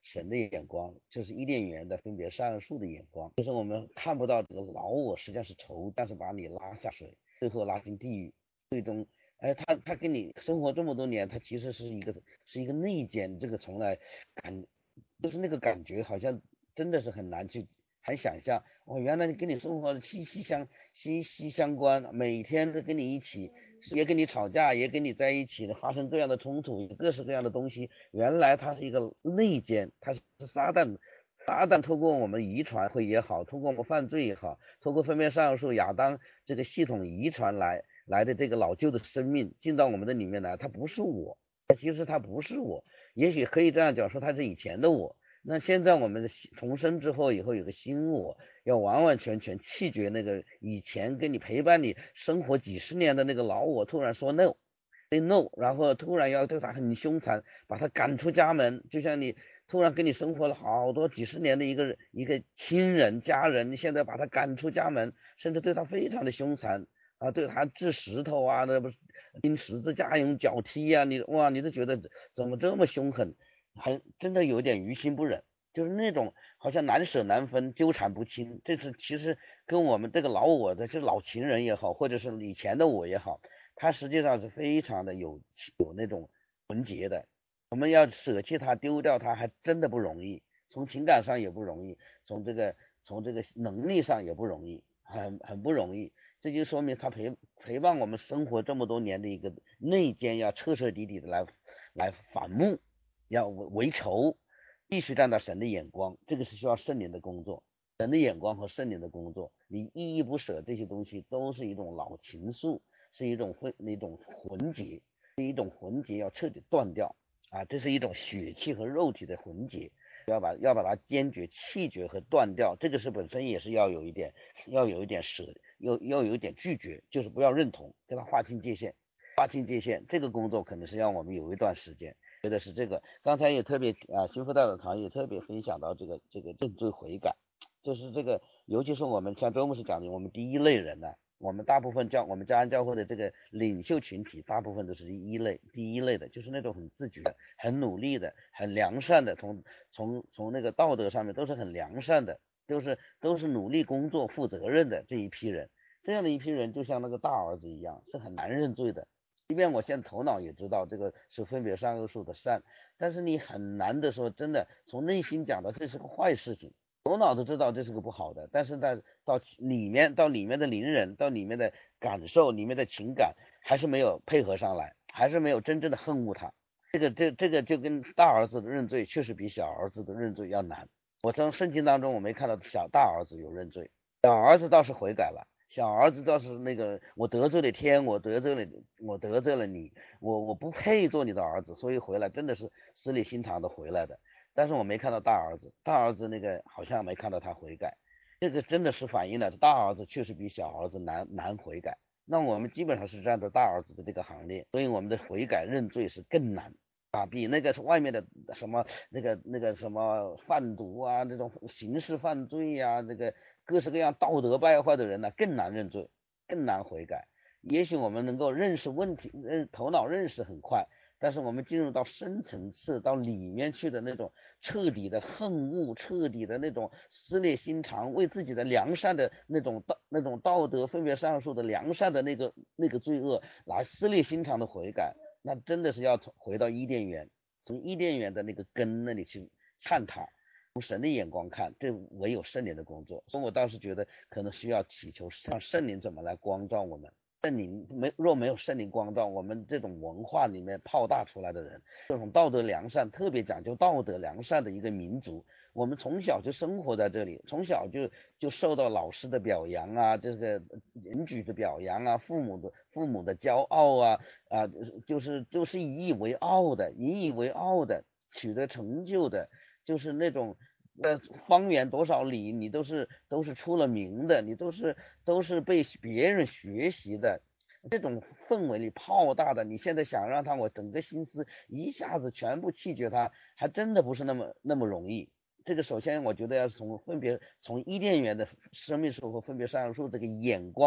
神的眼光，就是伊甸园的分别善恶树的眼光，就是我们看不到这个老我实际上是仇，但是把你拉下水，最后拉进地狱，最终他跟你生活这么多年，他其实是一个内奸，这个从来就是那个感觉好像真的是很想象，原来跟你生活的息息相关，每天都跟你一起，也跟你吵架，也跟你在一起的，发生各样的冲突，各式各样的东西，原来他是一个内奸，他是撒旦。撒旦透过我们遗传会也好，透过我们犯罪也好，透过分辨善恶树亚当这个系统遗传来的这个老旧的生命进到我们的里面来，他不是我，其实他不是我，也许可以这样讲说他是以前的我。那现在我们重生之后，以后有个新我，要完完全全弃绝那个以前跟你陪伴你生活几十年的那个老我，突然说 no，say no，然后突然要对他很凶残，把他赶出家门，就像你突然跟你生活了好多几十年的一个亲人家人，你现在把他赶出家门，甚至对他非常的凶残啊，对他掷石头啊，那不是钉十字架用脚踢啊，你都觉得怎么这么凶狠，真的有点于心不忍，就是那种好像难舍难分，纠缠不清。这是其实跟我们这个老我的，就是老情人也好，或者是以前的我也好，他实际上是非常的有那种纯洁的。我们要舍弃它，丢掉它，还真的不容易。从情感上也不容易，从这个能力上也不容易，很不容易。这就说明他陪伴我们生活这么多年的一个内奸，要彻彻底底的来反目，要为仇，必须站到神的眼光，这个是需要圣灵的工作。神的眼光和圣灵的工作，你依依不舍这些东西，都是一种老情愫，是一种魂结，是一种魂结要彻底断掉。啊，这是一种血气和肉体的混结，要把它坚决弃绝和断掉。这个是本身也是要有一点舍，要有一点拒绝，就是不要认同，跟它划清界限。划清界限这个工作可能是让我们有一段时间，觉得是这个。刚才也特别新福大的堂也特别分享到这个认罪悔改，就是这个，尤其是我们像周牧师讲的，我们第一类人呢、我们大部分我们家安教会的这个领袖群体，大部分都是第一类的，就是那种很自觉的、很努力的、很良善的，从那个道德上面都是很良善的，都是努力工作、负责任的这一批人。这样的一批人，就像那个大儿子一样，是很难认罪的。即便我现在头脑也知道这个是分别善恶树的善，但是你很难的说，真的从内心讲的这是个坏事情。头脑都知道这是个不好的，但是到里面的灵人，到里面的感受，里面的情感，还是没有配合上来，还是没有真正的恨恶他。这个就跟大儿子的认罪确实比小儿子的认罪要难。我从圣经当中我没看到大儿子有认罪，小儿子倒是悔改了，小儿子倒是那个我得罪了天，我得罪了你，我不配做你的儿子，所以回来真的是死里心肠的回来的。但是我没看到大儿子，大儿子那个好像没看到他悔改，这个真的是反映了大儿子确实比小儿子难悔改。那我们基本上是站在大儿子的这个行列，所以我们的悔改认罪是更难啊，比那个外面的什么那个什么贩毒啊，这种刑事犯罪呀、这个各式各样道德败坏的人呢、更难认罪，更难悔改。也许我们能够认识问题，头脑认识很快，但是我们进入到深层次，到里面去的那种彻底的恨恶，彻底的那种撕裂心肠，为自己的良善的那种道德分别善恶的良善的那个罪恶来撕裂心肠的悔改，那真的是要回到伊甸园，从伊甸园的那个根那里去看它。从神的眼光看，这唯有圣灵的工作，所以我倒是觉得可能需要祈求让圣灵怎么来光照我们。圣灵若没有圣灵光照，我们这种文化里面泡大出来的人，这种道德良善，特别讲究道德良善的一个民族，我们从小就生活在这里，从小就受到老师的表扬啊，这个邻居的表扬啊，父母的骄傲啊，就是引以为傲的，取得成就的，就是那种方圆多少里你都是出了名的，你都是被别人学习的，这种氛围里泡大的，你现在想让我整个心思一下子全部弃绝它，还真的不是那么容易。这个首先我觉得要从伊甸园的生命树和分别善恶树这个眼光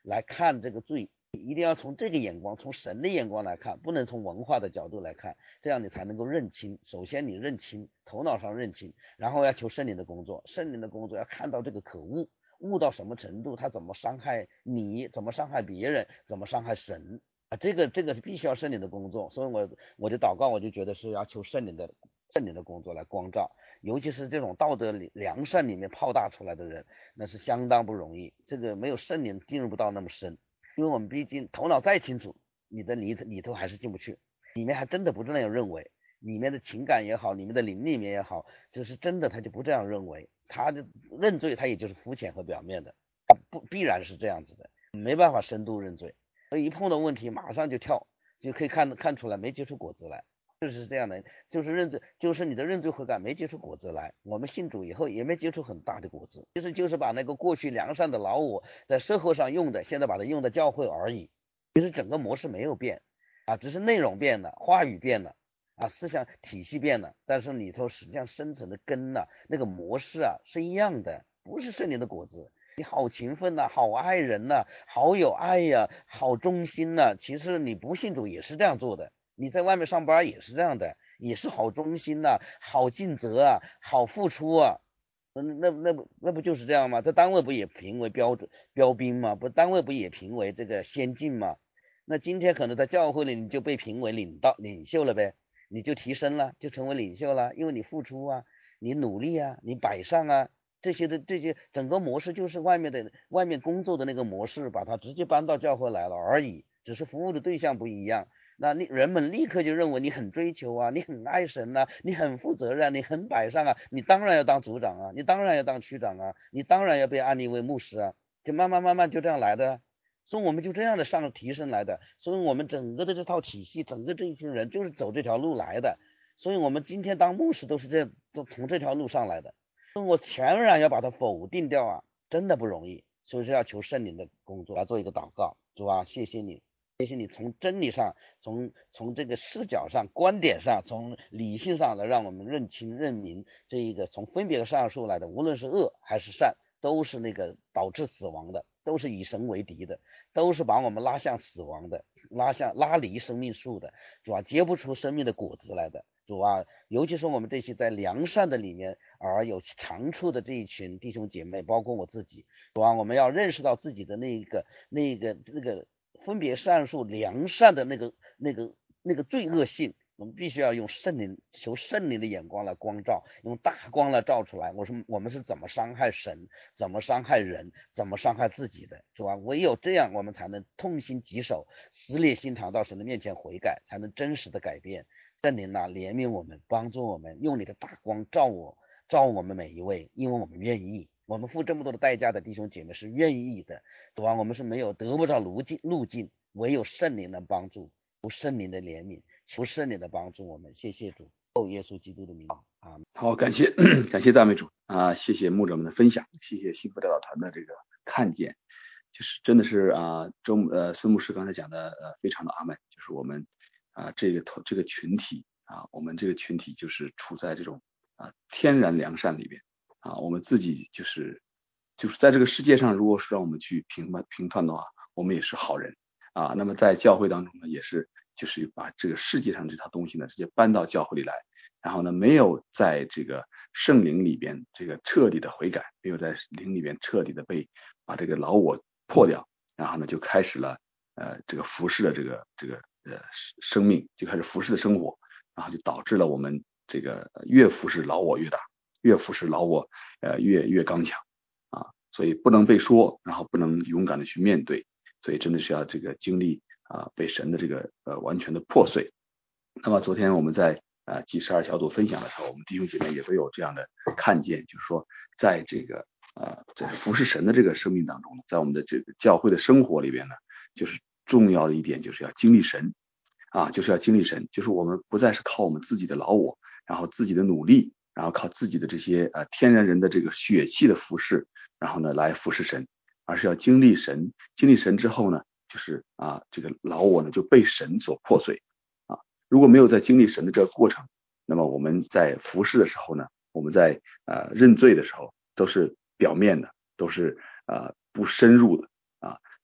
来看这个罪，一定要从这个眼光，从神的眼光来看，不能从文化的角度来看，这样你才能够认清。首先你认清，头脑上认清，然后要求圣灵的工作，圣灵的工作要看到这个可恶，悟到什么程度，他怎么伤害你，怎么伤害别人，怎么伤害神啊，这个是必须要圣灵的工作。所以我的祷告，我就觉得是要求圣灵的工作来光照，尤其是这种道德良善里面泡大出来的人，那是相当不容易，这个没有圣灵进入不到那么深。因为我们毕竟头脑再清楚，你的里头还是进不去，里面还真的不是那样认为，里面的情感也好，里面的灵里面也好，就是真的他就不这样认为，他的认罪他也就是肤浅和表面的，不必然是这样子的，没办法深度认罪，所以一碰到问题马上就跳，就可以看出来没结出果子来。就是这样的，就是认罪，就是你的认罪悔改没结出果子来。我们信主以后也没结出很大的果子，就是把那个过去良善的老我在社会上用的，现在把它用在教会而已。其实整个模式没有变啊，只是内容变了，话语变了啊，思想体系变了，但是里头实际上深层的根啊，那个模式啊是一样的，不是圣灵的果子。你好勤奋呐、好爱人呐、好有爱呀、好忠心呐、其实你不信主也是这样做的。你在外面上班也是这样的，也是好忠心呐、好尽责啊，好付出啊。那不就是这样吗？在单位不也评为标兵吗？不，单位不也评为这个先进吗？那今天可能在教会里你就被评为领袖了呗，你就提升了，就成为领袖了，因为你付出啊，你努力啊，你摆上啊，这些整个模式就是外面工作的那个模式，把它直接搬到教会来了而已，只是服务的对象不一样。那人们立刻就认为你很追求啊，你很爱神啊，你很负责任，你很摆上啊，你当然要当组长啊，你当然要当区长啊，你当然要被安利为牧师啊，就慢慢就这样来的。所以我们就这样的提升来的，所以我们整个的这套体系，整个这一群人就是走这条路来的，所以我们今天当牧师都从这条路上来的，所以我全然要把它否定掉啊，真的不容易，所以是要求圣灵的工作来做一个祷告，主啊，谢谢你从真理上，从这个视角上、观点上、从理性上来让我们认清认明这一个从分别善恶来的，无论是恶还是善，都是那个导致死亡的，都是以神为敌的，都是把我们拉向死亡的，拉离生命树的，主啊，结不出生命的果子来的，主啊，尤其是我们这些在良善的里面而有长处的这一群弟兄姐妹，包括我自己，主啊，我们要认识到自己的那个分别善恶良善的那个罪恶性，我们必须要用求圣灵的眼光来光照，用大光来照出来。我们是怎么伤害神，怎么伤害人，怎么伤害自己的，是吧？唯有这样，我们才能痛心疾首，撕裂心肠到神的面前悔改，才能真实的改变。圣灵啊，怜悯我们，帮助我们，用你的大光照我们每一位，因为我们愿意。我们付这么多的代价的弟兄姐妹是愿意的，主啊，我们是得不到路径，唯有圣灵的帮助，求圣灵的怜悯，求圣灵的帮助我们。谢谢主，奉耶稣基督的名啊。 好，感谢感谢赞美主啊，谢谢牧者们的分享，谢谢幸福代祷团的这个看见，就是真的是啊，孙牧师刚才讲的非常的阿门，就是我们这个群体啊，我们这个群体就是处在这种天然良善里边啊，我们自己就是在这个世界上，如果是让我们去评判的话，我们也是好人啊。那么在教会当中呢，也是就是把这个世界上这套东西呢，直接搬到教会里来，然后呢，没有在这个圣灵里边这个彻底的悔改，没有在灵里边彻底的把这个老我破掉，然后呢，就开始了这个服侍的这个生命，就开始服侍的生活，然后就导致了我们这个越服侍老我越大，越服侍老我越刚强啊，所以不能被说，然后不能勇敢的去面对，所以真的是要这个经历被神的这个完全的破碎。那么昨天我们在G12小组分享的时候，我们弟兄姐妹也都有这样的看见，就是说在这个在服侍神的这个生命当中呢，在我们的这个教会的生活里边呢，就是重要的一点就是要经历神啊，就是要经历神，就是我们不再是靠我们自己的老我，然后自己的努力，然后靠自己的这些天然人的这个血气的服侍，然后呢来服侍神，而是要经历神，经历神之后呢，就是这个老我呢就被神所破碎啊。如果没有在经历神的这个过程，那么我们在服侍的时候呢，我们在认罪的时候都是表面的，都是不深入的啊。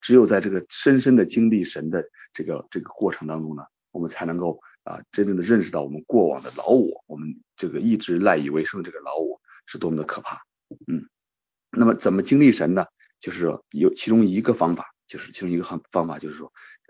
只有在这个深深的经历神的这个过程当中呢，我们才能够真正的认识到我们过往的老我，我们这个一直赖以为生的这个老我是多么的可怕。那么怎么经历神呢？就是有其中一个方法，就是说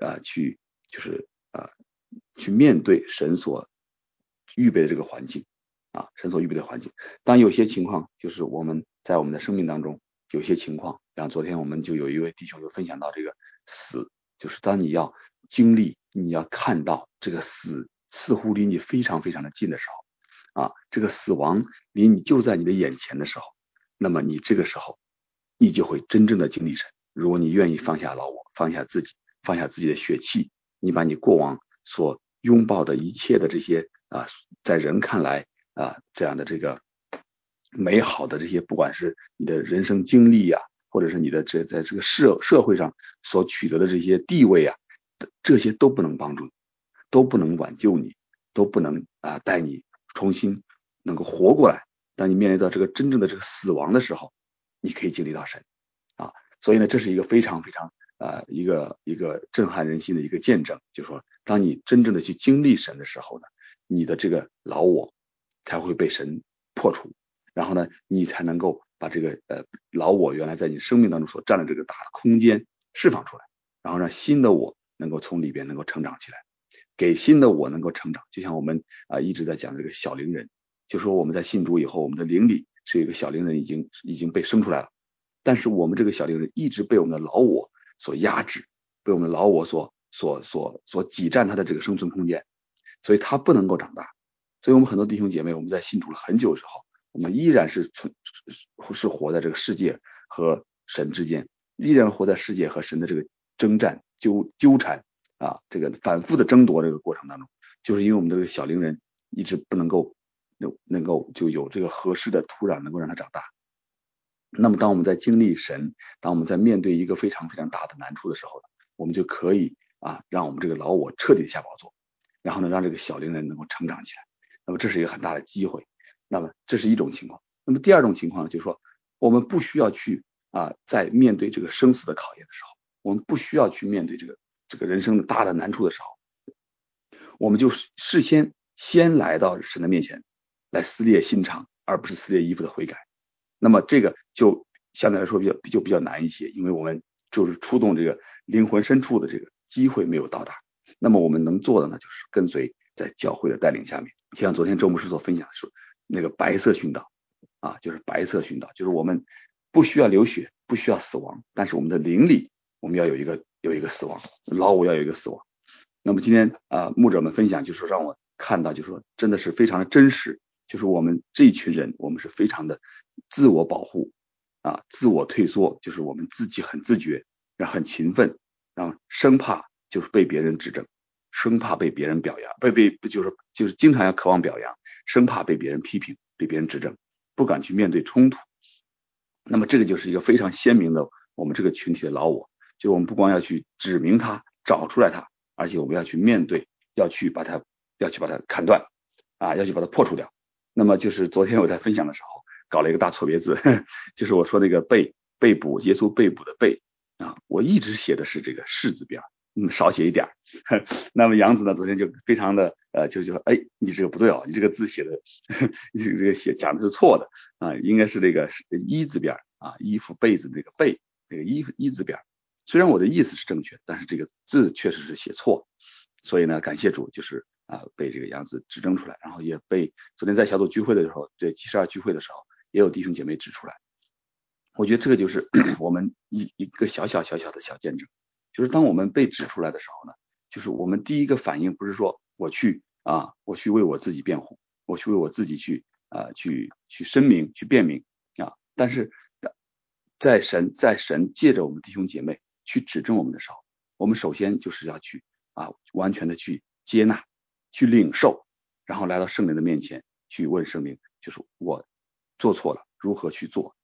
去面对神所预备的这个环境神所预备的环境。当有些情况就是我们在我们的生命当中有些情况，像昨天我们就有一位弟兄就分享到这个死，就是当你要经历，你要看到这个死似乎离你非常非常的近的时候这个死亡离你就在你的眼前的时候，那么你这个时候你就会真正的经历神。如果你愿意放下老我，放下自己的血气，你把你过往所拥抱的一切的这些在人看来这样的这个美好的这些，不管是你的人生经历或者是你的在这个社会上所取得的这些地位这些都不能帮助你，都不能挽救你，都不能带你重新能够活过来。当你面临到这个真正的这个死亡的时候，你可以经历到神所以呢，这是一个非常非常一个震撼人心的一个见证，就是说当你真正的去经历神的时候呢，你的这个老我才会被神破除，然后呢你才能够把这个老我原来在你生命当中所占的这个大的空间释放出来，然后让新的我能够从里边能够成长起来，给新的我能够成长。就像我们一直在讲这个小灵人，就说我们在信主以后，我们的灵里是有一个小灵人已经被生出来了，但是我们这个小灵人一直被我们的老我所压制，被我们的老我所挤占他的这个生存空间，所以他不能够长大。所以我们很多弟兄姐妹，我们在信主了很久之后，我们依然是活在这个世界和神之间，依然活在世界和神的这个征战纠缠这个反复的争夺这个过程当中，就是因为我们这个小灵人一直不能够就有这个合适的土壤能够让它长大。那么当我们在经历神，当我们在面对一个非常非常大的难处的时候，我们就可以让我们这个老我彻底下宝座，然后呢让这个小灵人能够成长起来。那么这是一个很大的机会。那么这是一种情况。那么第二种情况就是说，我们不需要去在面对这个生死的考验的时候，我们不需要去面对这个人生的大的难处的时候，我们就事先来到神的面前来撕裂心肠，而不是撕裂衣服的悔改。那么这个就相对来说比较难一些，因为我们就是触动这个灵魂深处的这个机会没有到达。那么我们能做的呢，就是跟随在教会的带领下面，像昨天周牧师所分享的说那个白色殉道就是白色殉道，就是我们不需要流血，不需要死亡，但是我们的灵里我们要有一个死亡，老我要有一个死亡。那么今天牧者们分享就是让我看到，就是说真的是非常的真实，就是我们这一群人，我们是非常的自我保护自我退缩，就是我们自己很自觉，然后很勤奋，然后生怕就是被别人指正，生怕被别人表扬，就是经常要渴望表扬，生怕被别人批评，被别人指正，不敢去面对冲突。那么这个就是一个非常鲜明的我们这个群体的老我，就是我们不光要去指明它，找出来它，而且我们要去面对，要去把它砍断要去把它破除掉。那么就是昨天我在分享的时候搞了一个大错别字，就是我说那个被捕，耶稣被捕的被我一直写的是这个士字边，少写一点。那么杨子呢昨天就非常的就你这个不对你这个字写的你这个讲的是错的应该是这个一字边衣服被子那个被那个一字边，虽然我的意思是正确，但是这个字确实是写错，所以呢感谢主，就是被这个杨子指正出来，然后也被昨天在小组聚会的时候，对72聚会的时候也有弟兄姐妹指出来。我觉得这个就是我们一个小小的小见证，就是当我们被指出来的时候呢，就是我们第一个反应不是说我去为我自己辩护，我去为我自己去声明去辩明但是在神借着我们弟兄姐妹去指正我们的时候，我们首先就是要去完全的去接纳，去领受，然后来到圣灵的面前去问圣灵，就是我做错了如何去做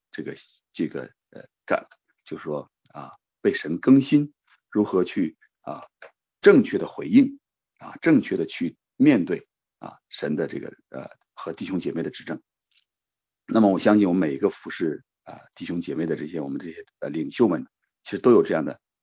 就是说被神更新，如何去正确的回应正确的去面对神的这个和弟兄姐妹的指正。那么我相信我们每一个服侍弟兄姐妹的我们这些领袖们，其实都有这样的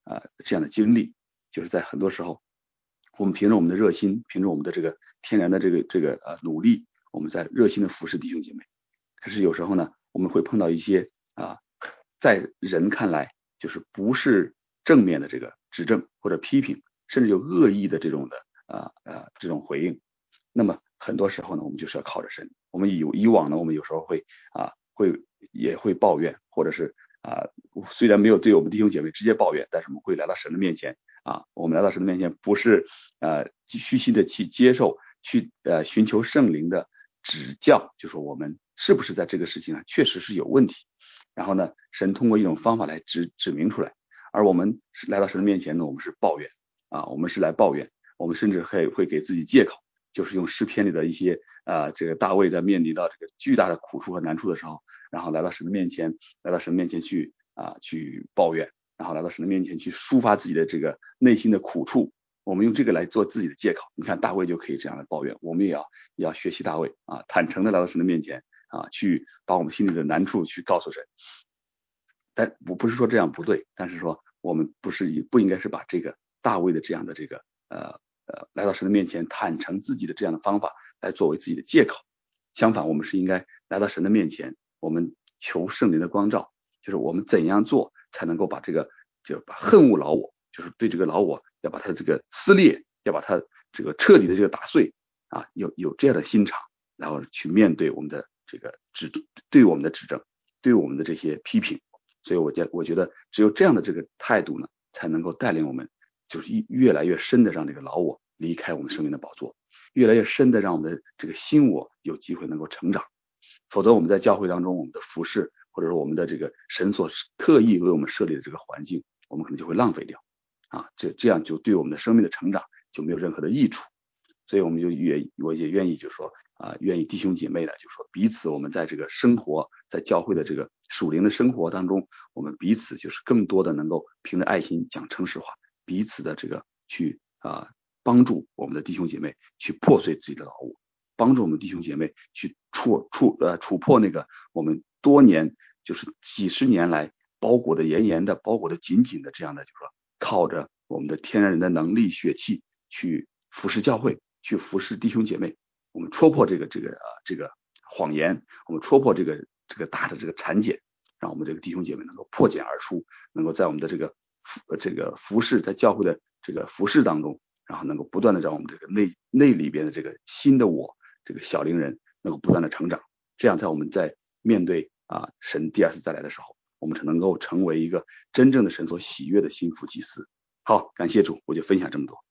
这样的经历，就是在很多时候，我们凭着我们的热心，凭着我们的这个天然的这个努力，我们在热心的服侍弟兄姐妹。可是有时候呢，我们会碰到一些在人看来就是不是正面的这个指正或者批评，甚至有恶意的这种的这种回应。那么很多时候呢，我们就是要靠着神。我们以往呢，我们有时候也会抱怨，或者是虽然没有对我们弟兄姐妹直接抱怨，但是我们会来到神的面前我们来到神的面前，不是虚心的去接受，去寻求圣灵的指教，就说我们是不是在这个事情上确实是有问题。然后呢，神通过一种方法来指明出来，而我们是来到神的面前呢，我们是抱怨我们是来抱怨，我们甚至会给自己借口，就是用诗篇里的一些这个大卫在面临到这个巨大的苦处和难处的时候，然后来到神的面前去抱怨，然后来到神的面前去抒发自己的这个内心的苦处，我们用这个来做自己的借口。你看大卫就可以这样来抱怨，我们也要学习大卫坦诚的来到神的面前去把我们心里的难处去告诉神。但我不是说这样不对，但是说我们不应该是把这个大卫的这样的这个来到神的面前坦诚自己的这样的方法来作为自己的借口。相反，我们是应该来到神的面前，我们求圣灵的光照，就是我们怎样做才能够把把恨恶老我，就是对这个老我要把它这个撕裂，要把它这个彻底的这个打碎有这样的心肠，然后去面对我们的这个对我们的指正，对我们的这些批评。所以我觉得只有这样的这个态度呢，才能够带领我们就是越来越深的让这个老我离开我们生命的宝座，越来越深的让我们的这个新我有机会能够成长。否则我们在教会当中，我们的服侍或者说我们的这个神所特意为我们设立的这个环境，我们可能就会浪费掉这样就对我们的生命的成长就没有任何的益处。所以我也愿意就是说愿意弟兄姐妹呢，就是说彼此我们在这个生活，在教会的这个属灵的生活当中，我们彼此就是更多的能够凭着爱心讲诚实话，彼此的这个去帮助我们的弟兄姐妹去破碎自己的老我，帮助我们弟兄姐妹去触破那个我们多年就是几十年来包裹的严严的、包裹的紧紧的这样的，就是说靠着我们的天然人的能力血气去服侍教会，去服侍弟兄姐妹。我们戳破这个谎言，我们戳破这个大的这个产检，让我们这个弟兄姐妹能够破茧而出，能够在我们的这个服侍，在教会的这个服侍当中，然后能够不断的让我们这个内里边的这个新的我，这个小灵人能够不断的成长。这样在我们在面对神第二次再来的时候，我们才能够成为一个真正的神所喜悦的心腹祭司。好，感谢主，我就分享这么多。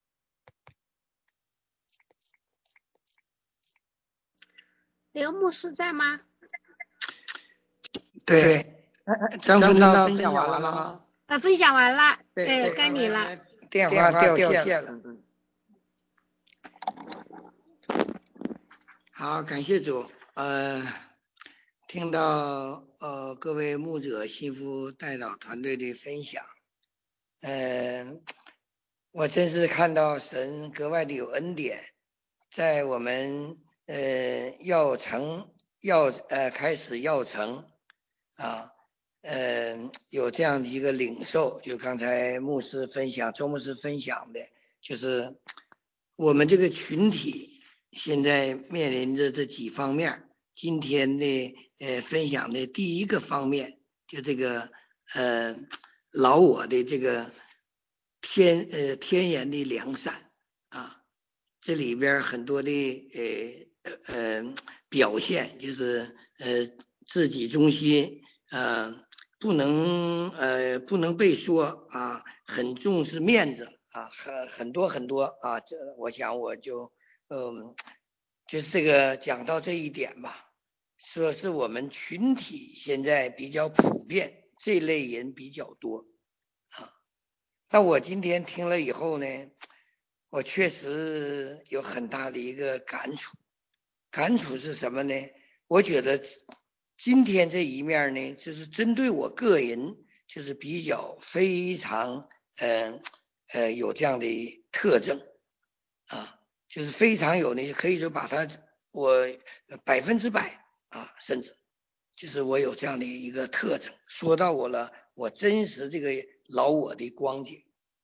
刘牧师在吗？ 对，张分道分享完了吗？ 分享完了，对，该你了。 电话掉线了。好，感谢主。听到各位牧者、信服代祷团队的分享，我真是看到神格外的有恩典，在我们开始要成有这样的一个领受，就刚才周牧师分享的，就是我们这个群体现在面临着这几方面。今天的分享的第一个方面，就这个老我的这个天然的良善这里边很多的表现，就是自己中心不能被说很重视面子很多这我想我就这个讲到这一点吧，说是我们群体现在比较普遍，这类人比较多那我今天听了以后呢，我确实有很大的一个感触是什么呢？我觉得今天这一面呢，就是针对我个人，就是比较非常有这样的特征就是非常有那可以说把它我100%甚至就是我有这样的一个特征。说到我真实这个老我的光景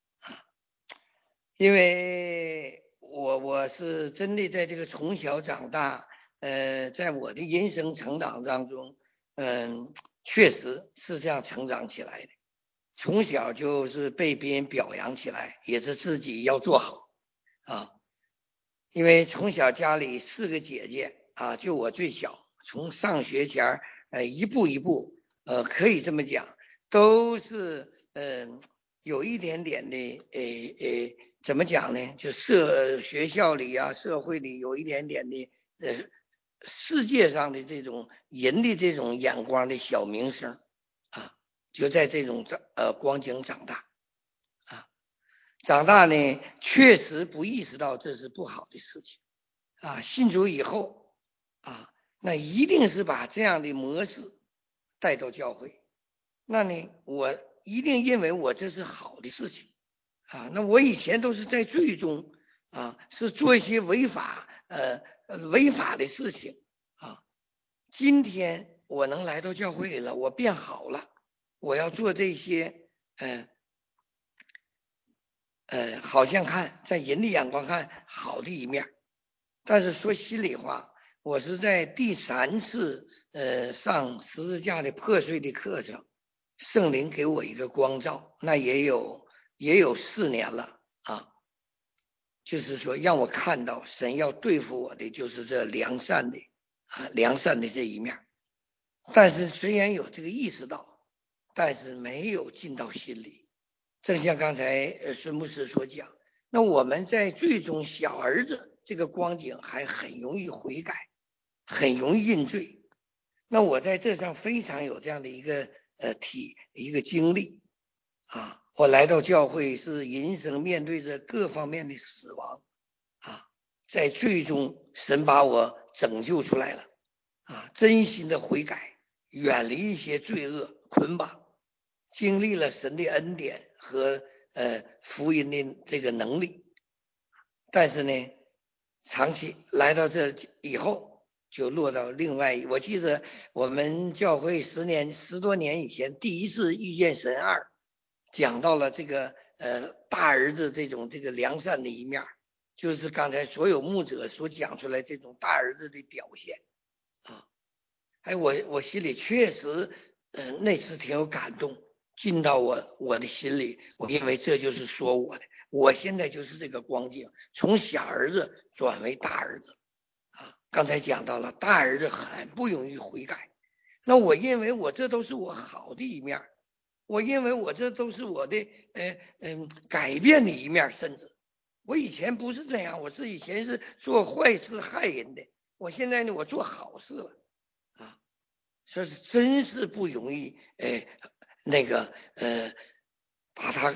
因为我是真的在这个从小长大，在我的人生成长当中，确实是这样成长起来的。从小就是被别人表扬起来，也是自己要做好啊。因为从小家里4个姐姐啊，就我最小，从上学前一步一步，可以这么讲，都是有一点点的怎么讲呢？就学校里啊，社会里有一点点的世界上的这种人的这种眼光的小明星啊，就在这种光景长大啊。长大呢，确实不意识到这是不好的事情啊。信主以后啊，那一定是把这样的模式带到教会，那呢，我一定认为我这是好的事情啊。那我以前都是在罪中啊，是做一些违法的事情啊。今天我能来到教会里了，我变好了，我要做这些好像看在人的眼光看好的一面，但是说心里话，我是在第3次上十字架的破碎的课程，圣灵给我一个光照，那也有4年了啊。就是说让我看到神要对付我的就是这良善的这一面。但是虽然有这个意识到，但是没有进到心里。正像刚才孙牧师所讲，那我们在最终小儿子这个光景还很容易悔改，很容易认罪。那我在这上非常有这样的一个经历啊。我来到教会是人生面对着各方面的死亡啊，在最终神把我拯救出来了啊，真心的悔改，远离一些罪恶捆绑，经历了神的恩典和福音的这个能力。但是呢，长期来到这以后就落到另外我记得我们教会10多年以前第一次遇见神2讲到了这个大儿子这个良善的一面，就是刚才所有牧者所讲出来这种大儿子的表现啊。我心里确实那次挺有感动，进到我的心里，我认为这就是说我的，我现在就是这个光景，从小儿子转为大儿子啊。刚才讲到了大儿子很不容易悔改，那我认为我这都是我好的一面，我认为我这都是我的改变的一面，甚至我以前不是这样，我是以前是做坏事害人的，我现在呢我做好事了啊。说是真是不容易把他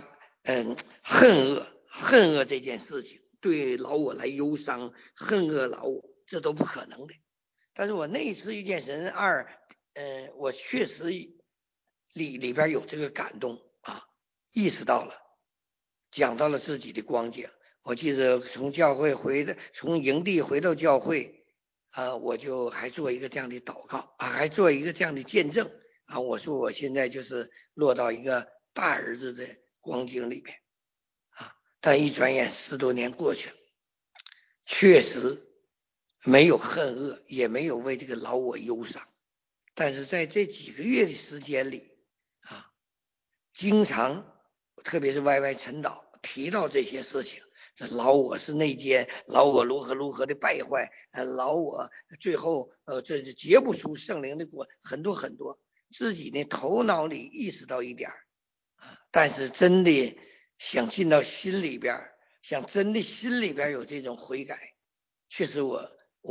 恨恶这件事情，对老我来忧伤，恨恶老我，这都不可能的。但是我那一次遇见神2，我确实里边有这个感动啊，意识到了，讲到了自己的光景。我记得从营地回到教会啊，我就还做一个这样的祷告啊，还做一个这样的见证啊。我说我现在就是落到一个大儿子的光景里面啊。但一转眼10多年过去了，确实没有恨恶，也没有为这个老我忧伤。但是在这几个月的时间里啊，经常特别是YY陈导提到这些事情，这老我是内奸，老我如何的败坏，老我最后这是结不出圣灵的果，很多，自己呢头脑里意识到一点啊，但是真的想进到心里边，想真的心里边有这种悔改，确实我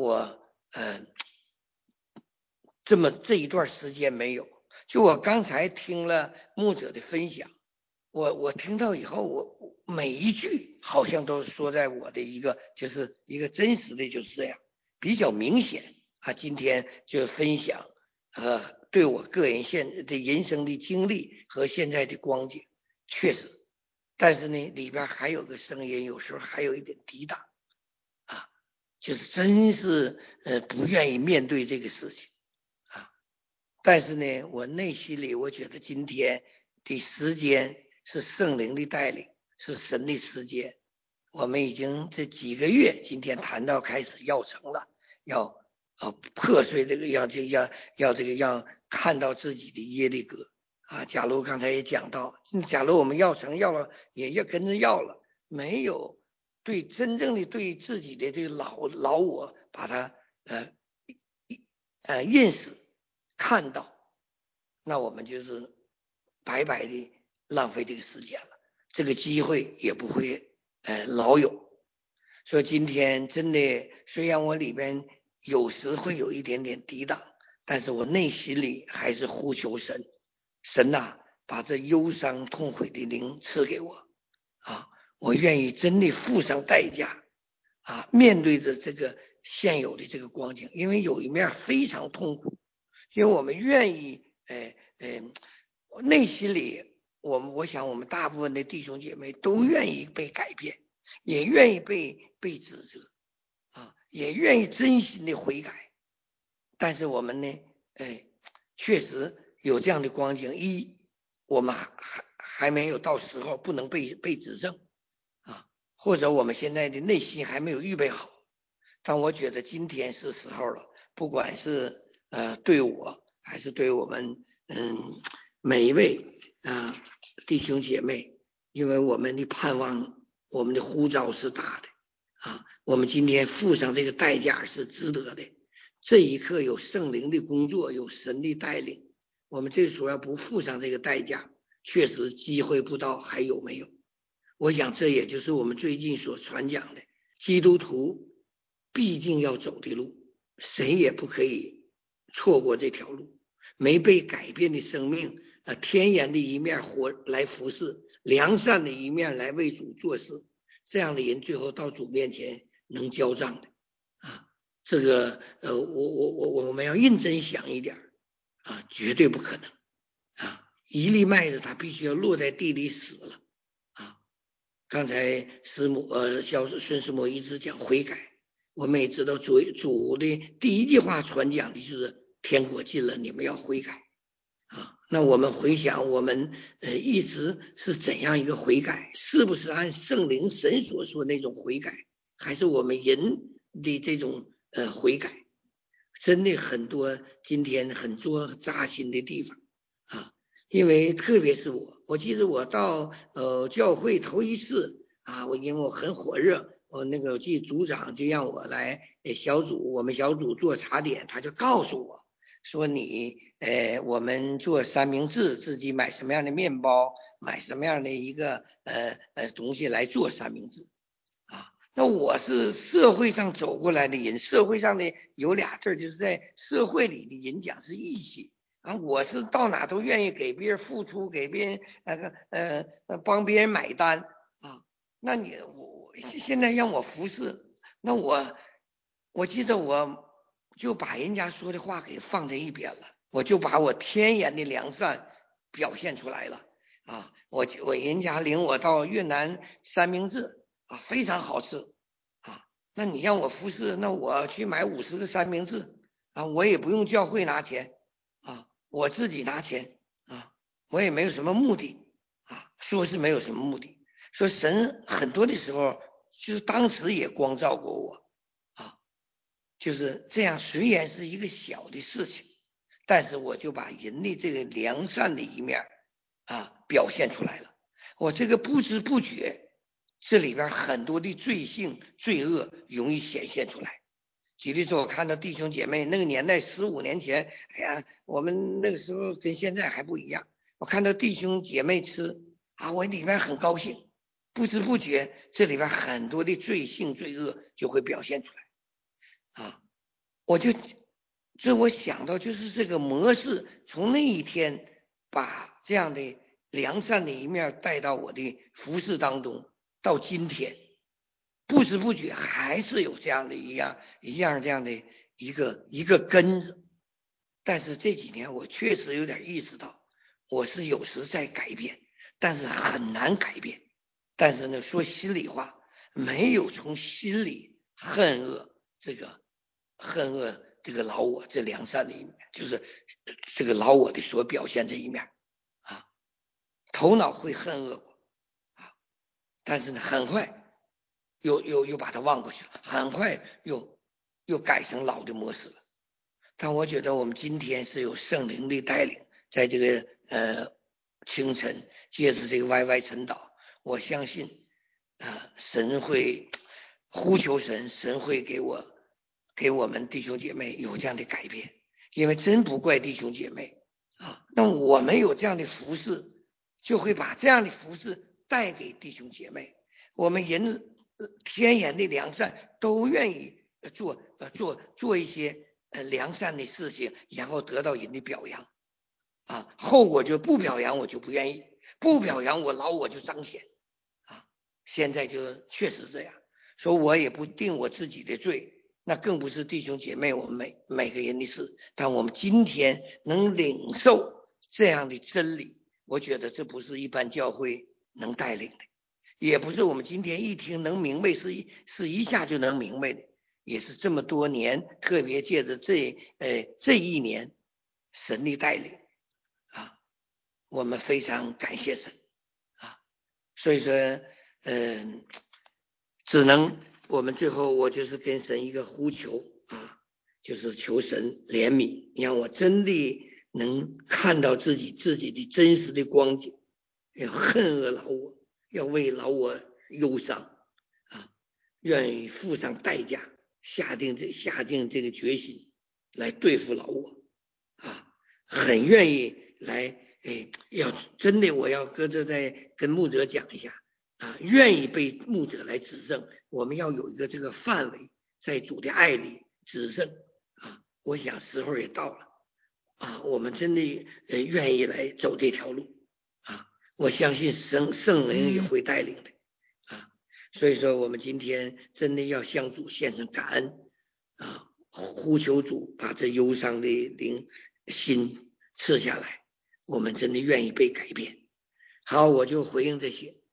这一段时间没有。就我刚才听了牧者的分享，我听到以后，我每一句好像都说在我的就是一个真实的就是这样，比较明显啊。今天就分享对我个人现的人生的经历和现在的光景，确实，但是呢里边还有个声音，有时候还有一点抵挡啊，就是真是不愿意面对这个事情啊。但是呢，我内心里我觉得今天的时间是圣灵的带领，是神的时间。我们已经这几个月，今天谈到开始要成了，要破碎这个，要看到自己的耶利哥啊。假如刚才也讲到，假如我们要成要了，也要跟着要了，没有真正的对自己的这个老我把它认识看到，那我们就是白白的浪费这个时间了，这个机会也不会老有。所以今天真的，虽然我里边有时会有一点点抵挡，但是我内心里还是呼求神，神呐，把这忧伤痛悔的灵赐给我啊！我愿意真的付上代价啊，面对着这个现有的这个光景，因为有一面非常痛苦，因为我们愿意内心里我想我们大部分的弟兄姐妹都愿意被改变，也愿意被指责啊，也愿意真心的悔改，但是我们呢确实有这样的光景，我们还没有到时候不能被指正啊，或者我们现在的内心还没有预备好。但我觉得今天是时候了，不管是对我还是对我们每一位弟兄姐妹，因为我们的盼望，我们的呼召是大的啊，我们今天付上这个代价是值得的。这一刻有圣灵的工作，有神的带领，我们这时候要不付上这个代价，确实机会不到还有没有。我想这也就是我们最近所传讲的基督徒必定要走的路，谁也不可以错过这条路。没被改变的生命天然的一面来服侍，良善的一面来为主做事，这样的人最后到主面前能交账的啊。这个我们要认真想一点啊，绝对不可能啊！一粒麦子它必须要落在地里死了啊。刚才孙师母一直讲悔改，我们也知道主的第一句话传讲的就是天国近了，你们要悔改啊。那我们回想我们一直是怎样一个悔改，是不是按圣灵神所说那种悔改，还是我们人的这种悔改？真的很多今天很多扎心的地方啊，因为特别是我记得我到教会头一次啊，因为我很火热，我记得组长就让我来我们小组做茶点，他就告诉我说我们做三明治，自己买什么样的面包，买什么样的一个东西来做三明治啊。那我是社会上走过来的人，社会上的有俩字，就是在社会里的人讲是义气啊。我是到哪都愿意给别人付出，给别人帮别人买单啊。那我现在让我服侍，那我记得我就把人家说的话给放在一边了，我就把我天然的良善表现出来了啊。人家领我到越南三明治啊，非常好吃啊。那你让我服侍，那我去买50个三明治啊，我也不用教会拿钱啊，我自己拿钱啊，我也没有什么目的啊，说是没有什么目的。说神很多的时候，就是当时也光照过我啊，就是这样。虽然是一个小的事情，但是我就把人的这个良善的一面啊表现出来了。我这个不知不觉，这里边很多的罪性、罪恶容易显现出来。举例说，我看到弟兄姐妹那个年代15年前，哎呀，我们那个时候跟现在还不一样。我看到弟兄姐妹吃啊，我里边很高兴。不知不觉，这里边很多的罪性、罪恶就会表现出来啊！我想到就是这个模式，从那一天把这样的良善的一面带到我的服事当中，到今天，不知不觉还是有这样的一样这样的一个根子。但是这几年我确实有点意识到，我是有时在改变，但是很难改变。但是呢，说心里话，没有从心里恨恶这个老我这良善的一面，就是这个老我的所表现这一面啊。 头脑会恨恶我但是呢，很快又把它忘过去了，很快又改成老的模式了。但我觉得我们今天是有圣灵的带领，在这个清晨，借着这个 YY 晨祷，我相信神会呼求神会给我们弟兄姐妹有这样的改变，因为真不怪弟兄姐妹那我们有这样的服侍，就会把这样的服侍带给弟兄姐妹。我们人天然的良善，都愿意做一些良善的事情，然后得到人的表扬后果就不表扬我就不愿意，不表扬我就彰显现在就确实这样，说我也不定我自己的罪，那更不是弟兄姐妹我们每个人的事。但我们今天能领受这样的真理，我觉得这不是一般教会能带领的，也不是我们今天一听能明白，是一下就能明白的，也是这么多年，特别借着这一年神的带领我们非常感谢神所以说只能我们最后我就是跟神一个呼求就是求神怜悯，让我真的能看到自己的真实的光景，要恨恶老我，要为老我忧伤愿意付上代价，下定这个决心来对付老我很愿意来要真的我要搁这再跟牧者讲一下愿意被牧者来指正，我们要有一个这个范围，在主的爱里指正我想时候也到了我们真的愿意来走这条路我相信圣灵也会带领的所以说我们今天真的要向主献上感恩呼求主把这忧伤的灵心赐下来，我们真的愿意被改变。好，我就回应这些。